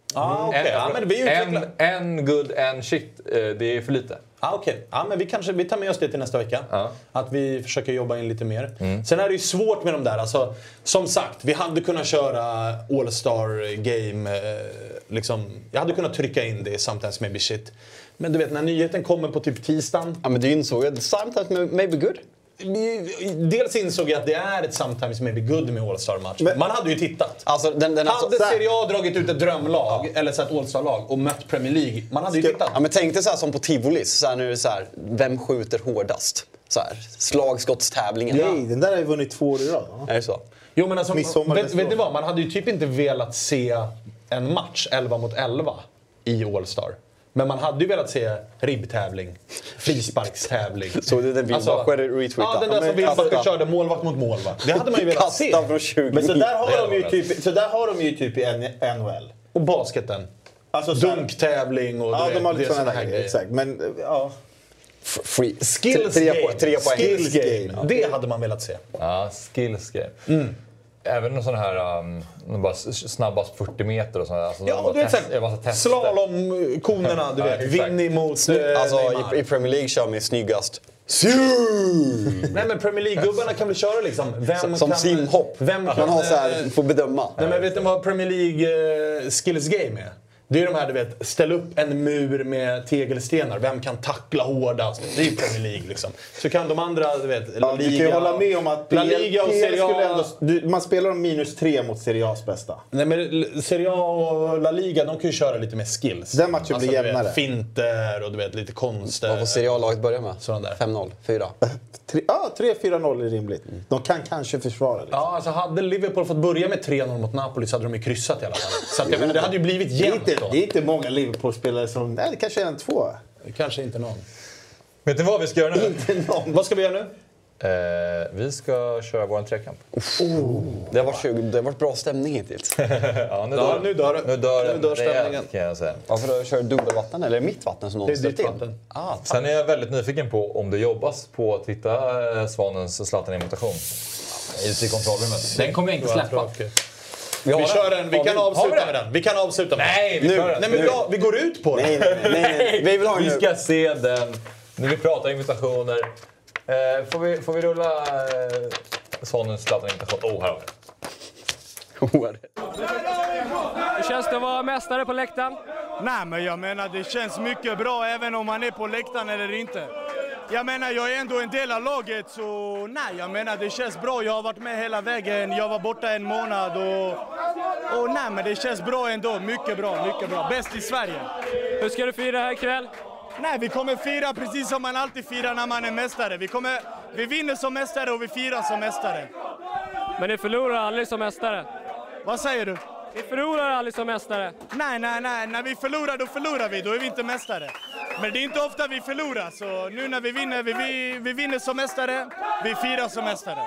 Men vi en good, en shit. Det är för lite. Okej. Ja, men vi tar med oss det till nästa vecka. Att vi försöker jobba in lite mer. Sen är det ju svårt med de där. Alltså, som sagt, vi hade kunnat köra All-Star Game. Jag hade kunnat trycka in det i Sometimes Maybe Shit. Men du vet, när nyheten kommer på typ tisdagen. Ja, men du insåg att Sometimes Maybe Good. Dels insåg jag att det är ett Sometimes Maybe Good med All-Star-match. Man hade ju tittat. Alltså, hade Serie A dragit ut ett drömlag eller så ett All-Star-lag och mött Premier League, man hade ju tittat. Ja, men tänk dig så här som på Tivolis, så här, nu är det så här, vem skjuter hårdast? Så här, slagskottstävlingen. Nej, den där har ju vunnit 2 år i rad. Är det så? Jo, men alltså, vet ni vad? Man hade ju typ inte velat se en match 11 mot 11 i All-Star. Men man hade ju velat se ribbtävling, frisparkstävling. Så det är den Wilbacher retweetade. Ja, den där som Wilbacher körde målvakt mot målvakt. Det hade man ju velat se. Men så där har de ju typ i NHL. Och basketen. Alltså dunktävling och de har lite sådana här grejer. Exakt. Men ja. Free. Skills game. Ja. Det hade man velat se. Ja, skills game. Även sådana här bara snabbast 40 meter och sådana där. Alltså, ja, du vet slalomkonerna, du vet. Vinny mot alltså i Premier League kör man snyggast. Nej, men Premier League-gubbarna kan väl köra liksom. Som simhopp. Man har så här, får bedöma. Nej, men vet ni vad Premier League skills game är? Det är de här, du vet, ställ upp en mur med tegelstenar. Vem kan tackla hårdast? Det är ju Premier League liksom. Så kan de andra, du vet, La Liga. Du kan ju hålla med om att La Liga och Serie A... man spelar om -3 mot Serie A's bästa. Nej, men Serie A och La Liga, de kan ju köra lite mer skills. Den matchen blir jämnare. Vet, finter och du vet, lite konster. Vad får Serie A-laget börja med? 5-0, 4. 3-4-0 är rimligt. De kan kanske försvara lite. Ja, alltså hade Liverpool fått börja med 3-0 mot Napoli så hade de ju kryssat i alla fall. Så att, jag menar, det hade ju blivit jämnt då. Det är inte många Liverpool-spelare som... Nej, det kanske är 1-2. Kanske inte någon. Vet ni vad vi ska göra nu? Inte någon. Vad ska vi göra nu? Vi ska köra vår trekamp. Det har varit bra stämning hittills. Ja, nu dör stämningen, kan jag säga. Varför då? Kör du dubbelvatten eller mitt vatten som någon ställt in? Sen är jag väldigt nyfiken på om det jobbas på att hitta Svanens Zlatan-imitation i kontrollrummet. Den kommer jag inte släppa. Vi kan avsluta med den. Vi kan avsluta med den. Nej, vi kör den. Nej, men vi går ut på den. Nej. Vi vill ha vi ska se den. Nu vi pratar imitationer. Får vi rulla Svanens Zlatan-imitation? Här har vi. Hur känns det att vara mästare på läktaren? Nej, men jag menar det känns mycket bra även om man är på läktaren eller inte. Jag menar, jag är ändå en del av laget, så nej, jag menar det känns bra. Jag har varit med hela vägen, jag var borta 1 månad och nej, men det känns bra ändå. Mycket bra. Bäst i Sverige. Hur ska du fira här ikväll? Nej, vi kommer fira precis som man alltid firar när man är mästare. Vi vinner som mästare och vi firar som mästare. Men ni förlorar aldrig som mästare? Vad säger du? Vi förlorar aldrig som mästare. Nej. När vi förlorar, då förlorar vi. Då är vi inte mästare. Men det är inte ofta vi förlorar. Så nu när vi vinner, vi vinner som mästare. Vi firar som mästare.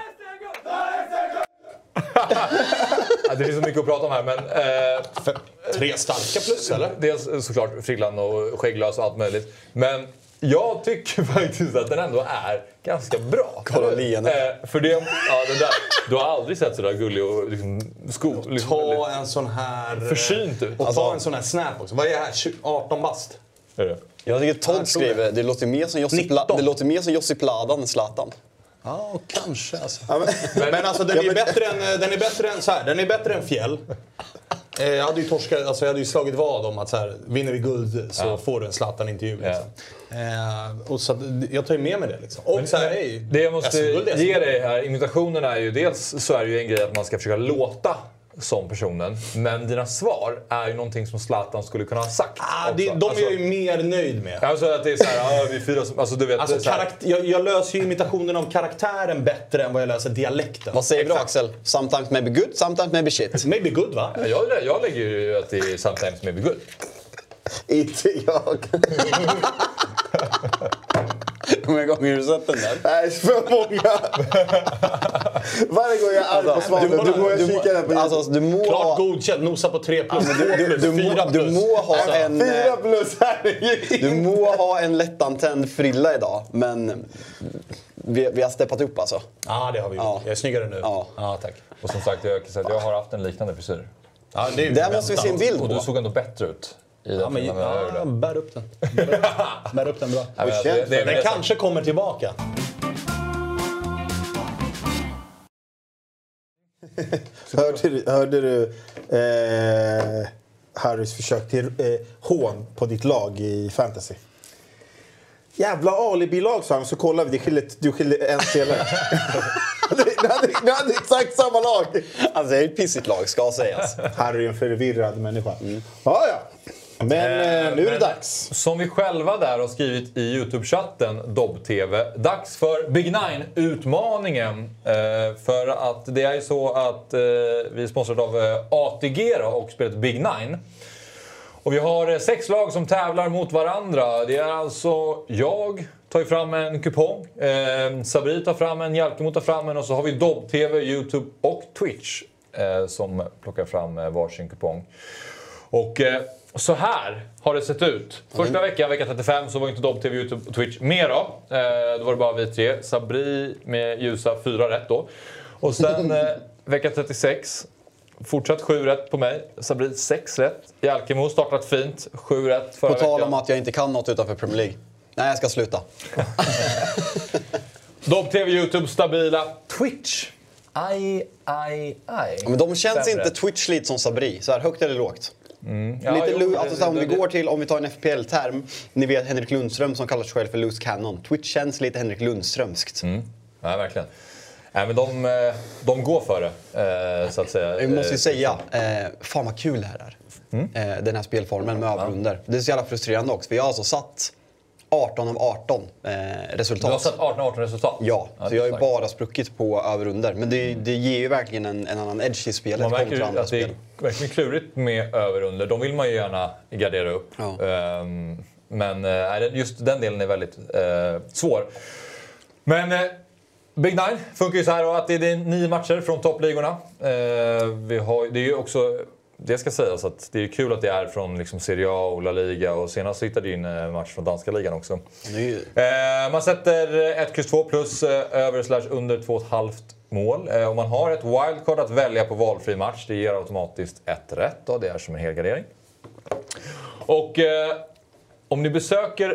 Det finns så mycket att prata om här, men... 3 starka plus, eller? Dels såklart frillan och skägglös och allt möjligt. Men jag tycker faktiskt att den ändå är ganska bra. Kolla leende. För det, det där, du har aldrig sett sådär gullig och ta en sån här... Försynt ut. Och ta en sån här snap också. Vad är det här? 18 bast? Är det? Jag tycker Todd skriver, det låter mer som Josip Ladan än Zlatan. Ja, kanske alltså. Men alltså den är bättre än Fjäll. Jag hade ju torskat, alltså jag hade ju slagit vad om att så här, vinner vi guld så får du en Zlatan-intervju liksom. Och så jag tar ju med mig det liksom. Och så här, det jag måste ge dig här, imitationerna är ju dels så är det ju en grej att man ska försöka låta som personen, men dina svar är ju någonting som Zlatan skulle kunna ha sagt. De är jag ju mer nöjd med. Alltså att det är så här, vi firar som, alltså du vet. Alltså, jag löser ju imitationen av karaktären bättre än vad jag löser dialekten. Vad säger du, Axel? Sometimes maybe good, sometimes maybe shit. Maybe good, va? Jag lägger ju att det är sometimes maybe good. Inte jag. Hur många gånger har du sett den där? Nej, för många. Varje gång jag är arg på Svanen, då går jag och kikar den på alltså, du må klart godkänt, nosa på 3 plus, 2 plus, 4 plus. Du må ha alltså, en... 4 plus här. Du må ha en lättantänd frilla idag, men vi har steppat upp alltså. Ja, det har vi gjort. Jag är snyggare nu. Ja, tack. Och som sagt, jag har haft en liknande frisyr. Ja, det är där måste vi se en bild på. Och du såg ändå bättre ut. Bär upp den. Bär upp den bra. Den kanske kommer tillbaka. Hörde du Harrys försök till hån på ditt lag i fantasy? Jävla alibi-lag, sa han, så kollar vi. Du skiljer en spelare. Ni hade exakt samma lag. Alltså det är ett pissigt lag, ska sägas. Harry är en förvirrad människa. Ja. Men nu är det dags. Som vi själva där har skrivit i YouTube-chatten, Dobb-TV. Dags för Big Nine-utmaningen. För att det är ju så att vi är sponsrade av ATG då, och spelet Big Nine. Och vi har 6 lag som tävlar mot varandra. Det är alltså jag tar ju fram en kupong. Sabri tar fram en, Jalkemo tar fram en. Och så har vi Dobb-TV, YouTube och Twitch som plockar fram varsin kupong. Och så här har det sett ut. Första veckan, vecka 35, så var inte Dobb-TV, YouTube och Twitch med då. Då var det bara vi 3. Sabri med ljusa 4 rätt då. Och sen vecka 36... Fortsatt 7 rätt på mig. Sabri 6 rätt. Jalkemo startat fint. 7 rätt förra veckan. På tal om att jag inte kan något utanför Premier League. Nej, jag ska sluta. Dobb-TV, YouTube, stabila. Twitch. Aj. Ja, men de känns inte Twitch lite som Sabri. Så här högt eller lågt. Om vi tar en FPL-term. Ni vet Henrik Lundström som kallar sig själv för Loose Cannon. Twitch känns lite Henrik Lundströmskt. Ja, verkligen. Nej, men de går för det, så att säga. Jag måste ju säga, fan vad kul det här är. Den här spelformen med överunder. Det är så jävla frustrerande också. Vi har alltså satt 18 av 18 resultat. Du har satt 18 av 18 resultat? Ja, så jag har ju bara spruckit på överunder. Men det ger ju verkligen en annan edge i spelet. Man märker att det är verkligen klurigt med överunder. De vill man ju gärna gardera upp. Ja. Men just den delen är väldigt svår. Men... Big Nine funkar ju så här att det är 9 matcher från toppligorna. Det är ju också, det ska sägas att det är kul att det är från liksom Serie A och La Liga, och senast hittade ju en match från danska ligan också. Man sätter 1+2 plus över/under 2,5 mål. Och man har ett wildcard att välja på valfri match. Det ger automatiskt 1 rätt då. Det är som en helgardering. Och om ni besöker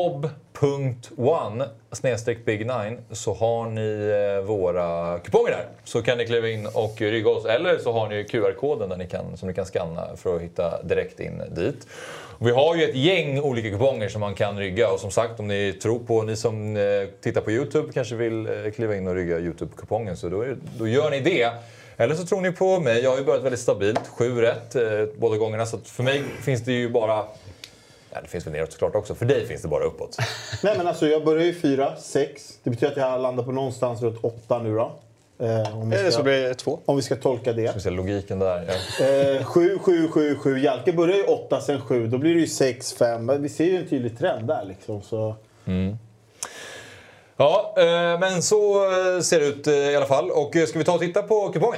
dobb.one/Big9 så har ni våra kuponger där. Så kan ni kliva in och rygga oss. Eller så har ni QR-koden där som ni kan scanna för att hitta direkt in dit. Och vi har ju ett gäng olika kuponger som man kan rygga. Och som sagt, om ni tror på, ni som tittar på YouTube kanske vill kliva in och rygga YouTube-kupongen, så då gör ni det. Eller så tror ni på mig. Jag har ju börjat väldigt stabilt. 7 rätt båda gångerna. Så att för mig finns det ju bara... Ja, det finns väl neråt såklart också. För dig finns det bara uppåt. Nej, men alltså jag börjar ju 4, 6. Det betyder att jag landar på någonstans runt 8 nu då. Så blir det 2. Om vi ska tolka det. Ska vi se logiken där. Ja. 7, 7, 7, 7. Jalke börjar ju 8, sen 7. Då blir det ju 6, 5. Men vi ser ju en tydlig trend där liksom. Så... Ja, men så ser det ut i alla fall. Och ska vi ta och titta på kupongen?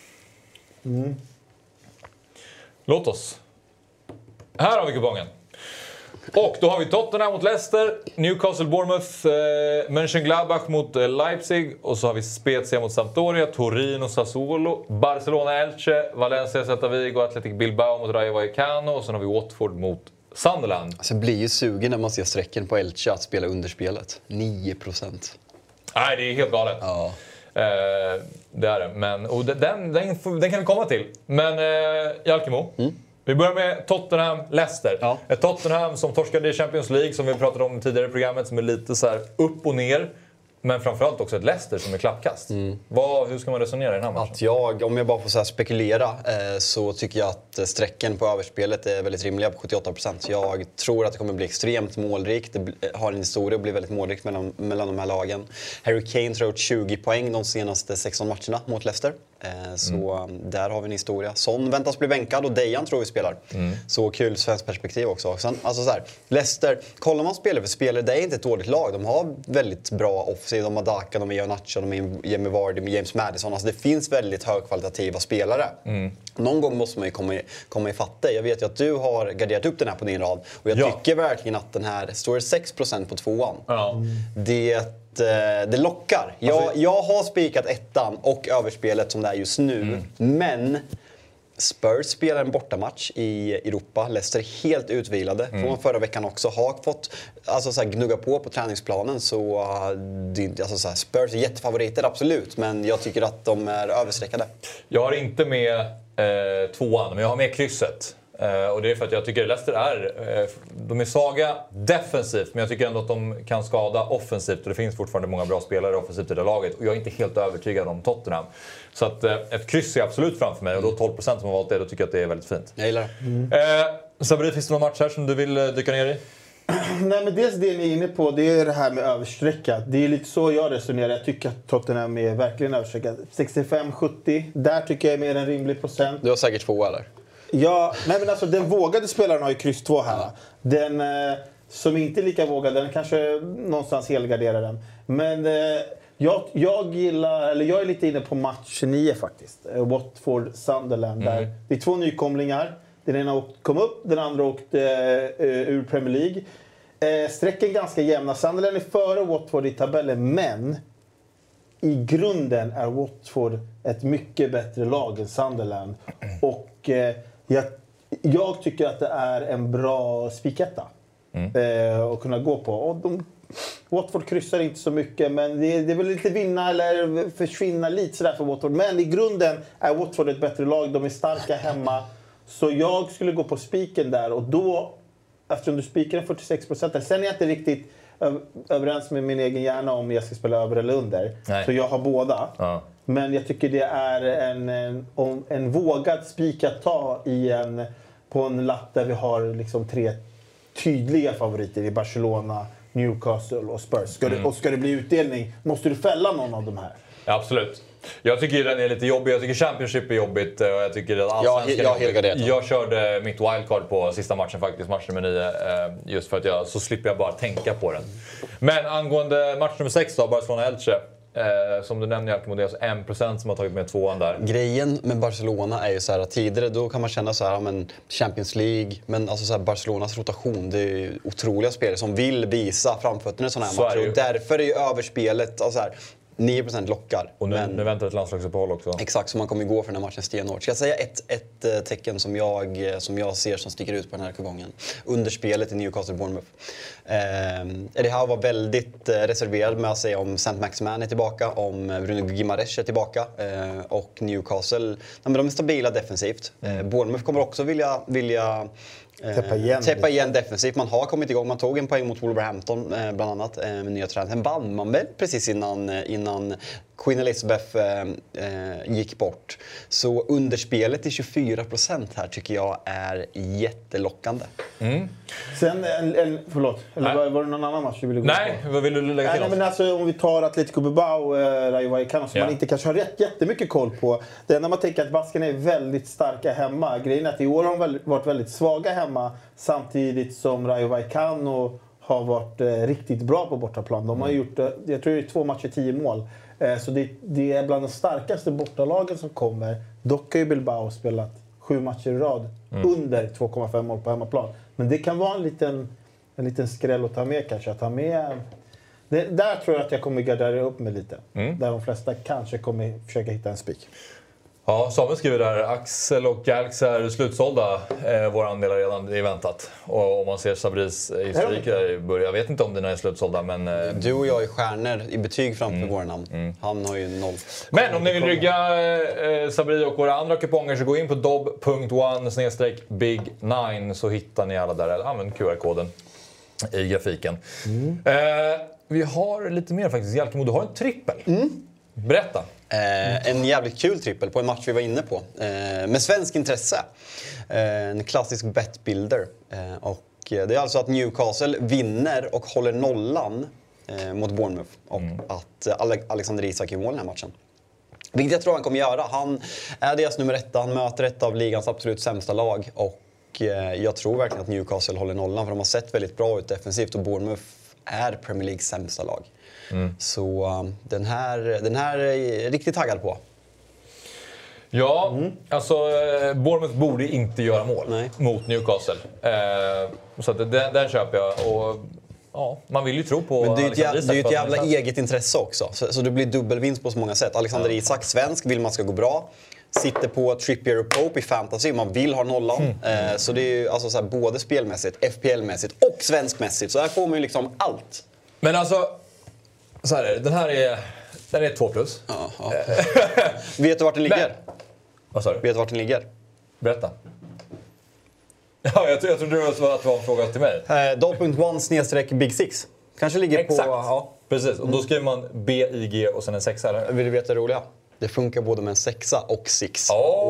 Låt oss. Här har vi kupongen. Och då har vi Tottenham mot Leicester, Newcastle, Bournemouth, Mönchengladbach mot Leipzig. Och så har vi Spezia mot Sampdoria, Torino, Sassuolo, Barcelona, Elche, Valencia, Celta Vigo, Athletic Bilbao mot Rayo Vallecano. Och sen har vi Watford mot Sunderland. Alltså blir ju sugen när man ser sträcken på Elche att spela underspelet. 9%. Nej, det är helt galet. Ja. Det är det. Men, och den kan vi komma till. Men Jalkemo. Vi börjar med Tottenham-Leicester. Ja. Ett Tottenham som torskade i Champions League, som vi pratade om tidigare i programmet, som är lite så här upp och ner. Men framförallt också ett Leicester som är klappkast. Hur ska man resonera i den här matchen? Om jag bara får så här spekulera, så tycker jag att sträcken på överspelet är väldigt rimliga på 78%. Jag tror att det kommer bli extremt målrikt. Det har en historia att bli väldigt målrikt mellan de här lagen. Harry Kane tror 20 poäng de senaste 16 matcherna mot Leicester. Så där har vi en historia. Son väntas bli bänkad och Dejan tror vi spelar. Så kul svensk perspektiv också. Sen, alltså så här, Leicester, kollar man spelare för spelare, det är inte ett dåligt lag. De har väldigt bra offensiv. De har Daka, de har Iheanacho, de har Jamie Vardy, med James Maddison. Alltså det finns väldigt högkvalitativa spelare. Någon gång måste man ju komma ifatt det. Jag vet ju att du har garderat upp den här på din rad. Och jag tycker verkligen att den här står 6% på 2an. Det lockar. Jag har spikat 1:an och överspelet som det är just nu. Men Spurs spelar en bortamatch i Europa. Leicester är helt utvilade. Från förra veckan också. Har fått gnugga på träningsplanen. Så, Spurs är jättefavoriter, absolut. Men jag tycker att de är överstreckade. Jag har inte med tvåan, men jag har med krysset. Och det är för att jag tycker Leicester de är svaga defensivt, men jag tycker ändå att de kan skada offensivt. Och det finns fortfarande många bra spelare offensivt i det laget. Och jag är inte helt övertygad om Tottenham. Så att ett kryss är absolut framför mig. Och då 12% som har valt det, då tycker jag att det är väldigt fint. Jag gillar det. Sabri, finns det någon match här som du vill dyka ner i? Nej, men dels det ni är inne på, det är det här med översträckat. Det är lite så jag resonerar. Jag tycker att Tottenham är verkligen översträckat. 65-70, där tycker jag är mer en rimlig procent. Du har säkert 2 eller? Ja, nej men alltså den vågade spelaren har ju kryss 2 här. Den som inte är lika vågad, den kanske någonstans helgarderar den. Men jag gillar, eller jag är lite inne på match 9 faktiskt. Watford-Sunderland där. Det är 2 nykomlingar. Den ena kom upp, den andra åkte ur Premier League. Sträcken ganska jämna. Sunderland är före Watford i tabellen, men i grunden är Watford ett mycket bättre lag än Sunderland. Och jag tycker att det är en bra spiketta att kunna gå på. Och Watford kryssar inte så mycket, men det är väl lite vinna eller försvinna lite sådär för Watford. Men i grunden är Watford ett bättre lag. De är starka hemma. Så jag skulle gå på spiken där. Och då, eftersom du spikar en 46%, sen är jag inte riktigt överens med min egen hjärna om jag ska spela över eller under. Nej. Så jag har båda. Ja. Men jag tycker det är en vågad spik att ta på en lapp där vi har liksom 3 tydliga favoriter i Barcelona, Newcastle och Spurs. Ska det bli utdelning måste du fälla någon av de här. Ja, absolut. Jag tycker den är lite jobbig. Jag tycker Championship är jobbigt. Och jag tycker att allsvenskan jag körde mitt wildcard på sista matchen faktiskt, match nummer 9. Just för att så slipper jag bara tänka på den. Men angående match nummer 6 då, Barcelona-Elche. Som du nämnde, Jalkemo, det är alltså 1% som har tagit med 2an där. Grejen med Barcelona är ju så här att tidigare då kan man känna så här, men Champions League, men alltså så här, Barcelonas rotation, det är otroliga spelare som vill visa framfötterna i sådana här matcher. Och därför är ju överspelet alltså här, 9% lockar. Och nu väntar ett landslagsuppehåll också. Exakt, så man kommer gå för den här matchen stenhårt. Ska jag säga ett tecken som jag ser som sticker ut på den här gången? Underspelet i Newcastle-Bournemouth. Det här var väldigt reserverad med att säga om Saint Maximin är tillbaka, om Bruno Guimaraes är tillbaka. Och Newcastle, de är stabila defensivt. Bournemouth kommer också vilja täppa igen defensivt. Man har kommit igång. Man tog en poäng mot Wolverhampton bland annat med nya tränaren. Sen vann man väl precis innan Queen Elizabeth gick bort. Så underspelet i 24% här tycker jag är jättelockande. Sen förlåt, eller var det någon annan match du ville gå på? Nej, vad vill du lägga till? Nej, men alltså, om vi tar Atletico Bilbao, Rayo Vallecano, som man inte kanske har jättemycket koll på. Det enda man tänker att baskarna är väldigt starka hemma. Grejen är att i år har de varit väldigt svaga hemma, samtidigt som Rayo Vallecano har varit riktigt bra på bortaplan. De har gjort, jag tror det är 2 matcher 10 mål. Så det är bland de starkaste bortalagen som kommer. Dock har ju Bilbao spelat 7 matcher i rad under 2,5 mål på hemmaplan. Men det kan vara en liten skräll att ta med kanske. Att ta med, där tror jag att jag kommer gardera upp mig lite. Där de flesta kanske kommer försöka hitta en spik. Ja, Samuel skriver där, Axel och Galx är slutsålda. Våra andelar redan är väntat. Och om man ser Sabris historik i början, jag vet inte om dina är slutsålda, men... Du och jag är stjärnor i betyg framför våra namn. Han har ju 0. Men om ni vill rygga Sabri och våra andra kuponger så gå in på dob.1/big9 så hittar ni alla där. Eller använd QR-koden i grafiken. Vi har lite mer faktiskt. Jalkemo, du har en trippel. Berätta. En jävligt kul trippel på en match vi var inne på. Med svensk intresse. En klassisk betbuilder. Och det är alltså att Newcastle vinner och håller nollan mot Bournemouth. Och att Alexander Isak i mål den här matchen. Vilket jag tror han kommer göra. Han är deras nummer 1. Han möter ett av ligans absolut sämsta lag. Och jag tror verkligen att Newcastle håller nollan. För de har sett väldigt bra ut defensivt. Och Bournemouth är Premier Leagues sämsta lag. Så den här är jag riktigt taggad på. Ja, alltså Bournemouth borde inte göra mål mot Newcastle. Så att den köper jag. Och ja, man vill ju tro på. Men det är ju ett jävla eget intresse också. Så det blir dubbelvinst på så många sätt. Alexander Isak, svensk, vill man ska gå bra. sitter på Trippier och Pope i fantasy. Man vill ha nollan. Så det är ju alltså så här, både spelmässigt, FPL-mässigt och svenskmässigt. Så här får man ju liksom allt. Men alltså, så här är det. Den är 2+. Ja. Vet du vart den ligger? Vad sa du? Vet du vart den ligger? Berätta. Ja, jag trodde det var en fråga till mig. Dot.1/Big Six. Kanske ligger Exakt. på... Ja. Precis, och då skriver man BIG och sen en 6 eller? Vill du veta det roliga? Det funkar både med en 6 och 6.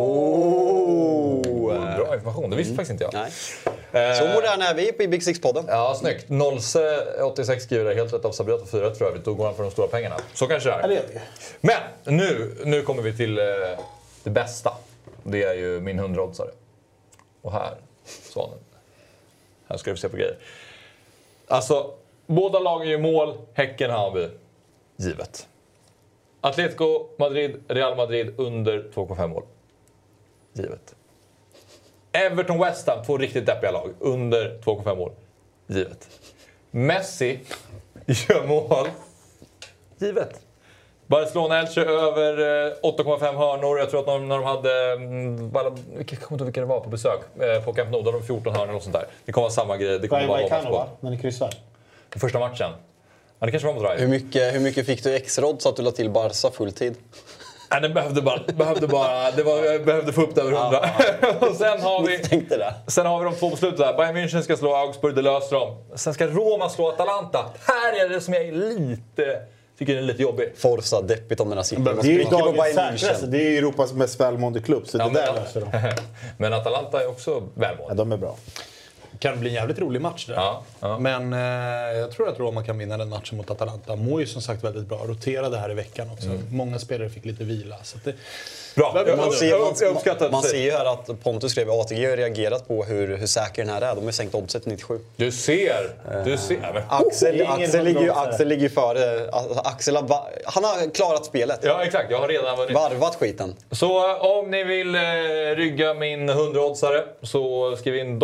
Bra information, det visste faktiskt inte jag. Nej. Så moderna är vi på Big Six-podden. Ja, snyggt. 86 skriver det helt rätt av Sabriat och 4 tror jag. Då går han för de stora pengarna. Så kanske det är. Ja, det gör vi. Men nu kommer vi till det bästa. Det är ju min 100-oddsare. Och här, Svanen. Här ska vi se på grejer. Alltså, båda lagen gör mål. Häcken, Hammarby. Givet. Atletico Madrid, Real Madrid under 2,5 mål. Givet. Everton, West Ham, 2 riktigt deppiga lag. Under 2,5 mål. Givet. Messi gör mål. Givet. Barcelona Elche över 8,5 hörnor. Jag tror att när de hade... Jag kommer inte vilka det var på besök. På Camp Nou, där de 14 hörnor och sånt där. Det kommer vara samma grej. Det kommer Vad kan det vara när ni kryssar? Den första matchen. Ja, det kanske var mot Rayo. Hur mycket fick du i extra så att du la till Barca fulltid? Nej, den behövde bara... Jag behövde få upp det över 100. Och sen har vi de 2 på slutet där. Bayern München ska slå Augsburg, det löser de. Sen ska Roma slå Atalanta. Här är det som jag tycker är lite jobbigt. Forza, deppigt om den här sitter. Det är ju dagens säkraste. Det är Europas mest välmående klubb. Så det där löser de. Men Atalanta är också välmående. Ja, de är bra. Kan bli en jävligt rolig match där. Ja. Men jag tror att Roma kan vinna den matchen mot Atalanta. Mår ju som sagt väldigt bra. Roterade här i veckan också. Många spelare fick lite vila. Så det... Bra. Man ser ju här att Pontus skrev att ATG har reagerat på hur säker den här är. De har sänkt oddset till 97. Du ser. Axel ligger ju före. Axel han har klarat spelet. Ja, exakt. Jag har redan vunnit. Varvat skiten. Så om ni vill rygga min 100-oddsare så skriv in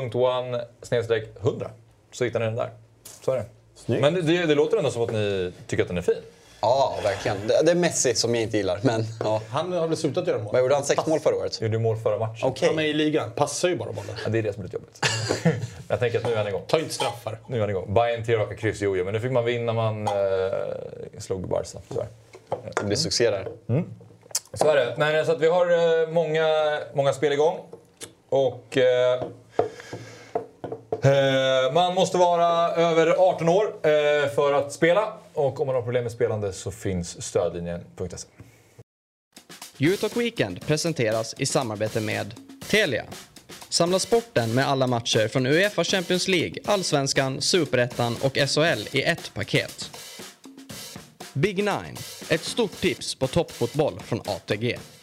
dob.1/100. Så hittar ni den där. Så är det. Snyggt. Men det låter ändå som att ni tycker att den är fin. Ja, verkligen. Det är Messi som jag inte gillar. Men, ja. Han har väl slutat göra mål. Vad gjorde han? 6 mål förra året? Gjorde mål förra matchen. Okay. Han är i ligan. Passar ju bara bollen. Ja, det är det som är lite jobbigt. Jag tänker att nu är han igång. Ta inte straffar. Nu är han igång. Bayern 3 raka kryss, jo. Men nu fick man vinna man slog Barca. Det blir succé där. Så är det. Nej, så att vi har många spel igång. Och... man måste vara över 18 år för att spela. Och om man har problem med spelande så finns stödlinjen.se. Eurotalk Weekend presenteras i samarbete med Telia. Samla sporten med alla matcher från UEFA Champions League, Allsvenskan, Superettan och SHL i ett paket. Big Nine, ett stort tips på toppfotboll från ATG.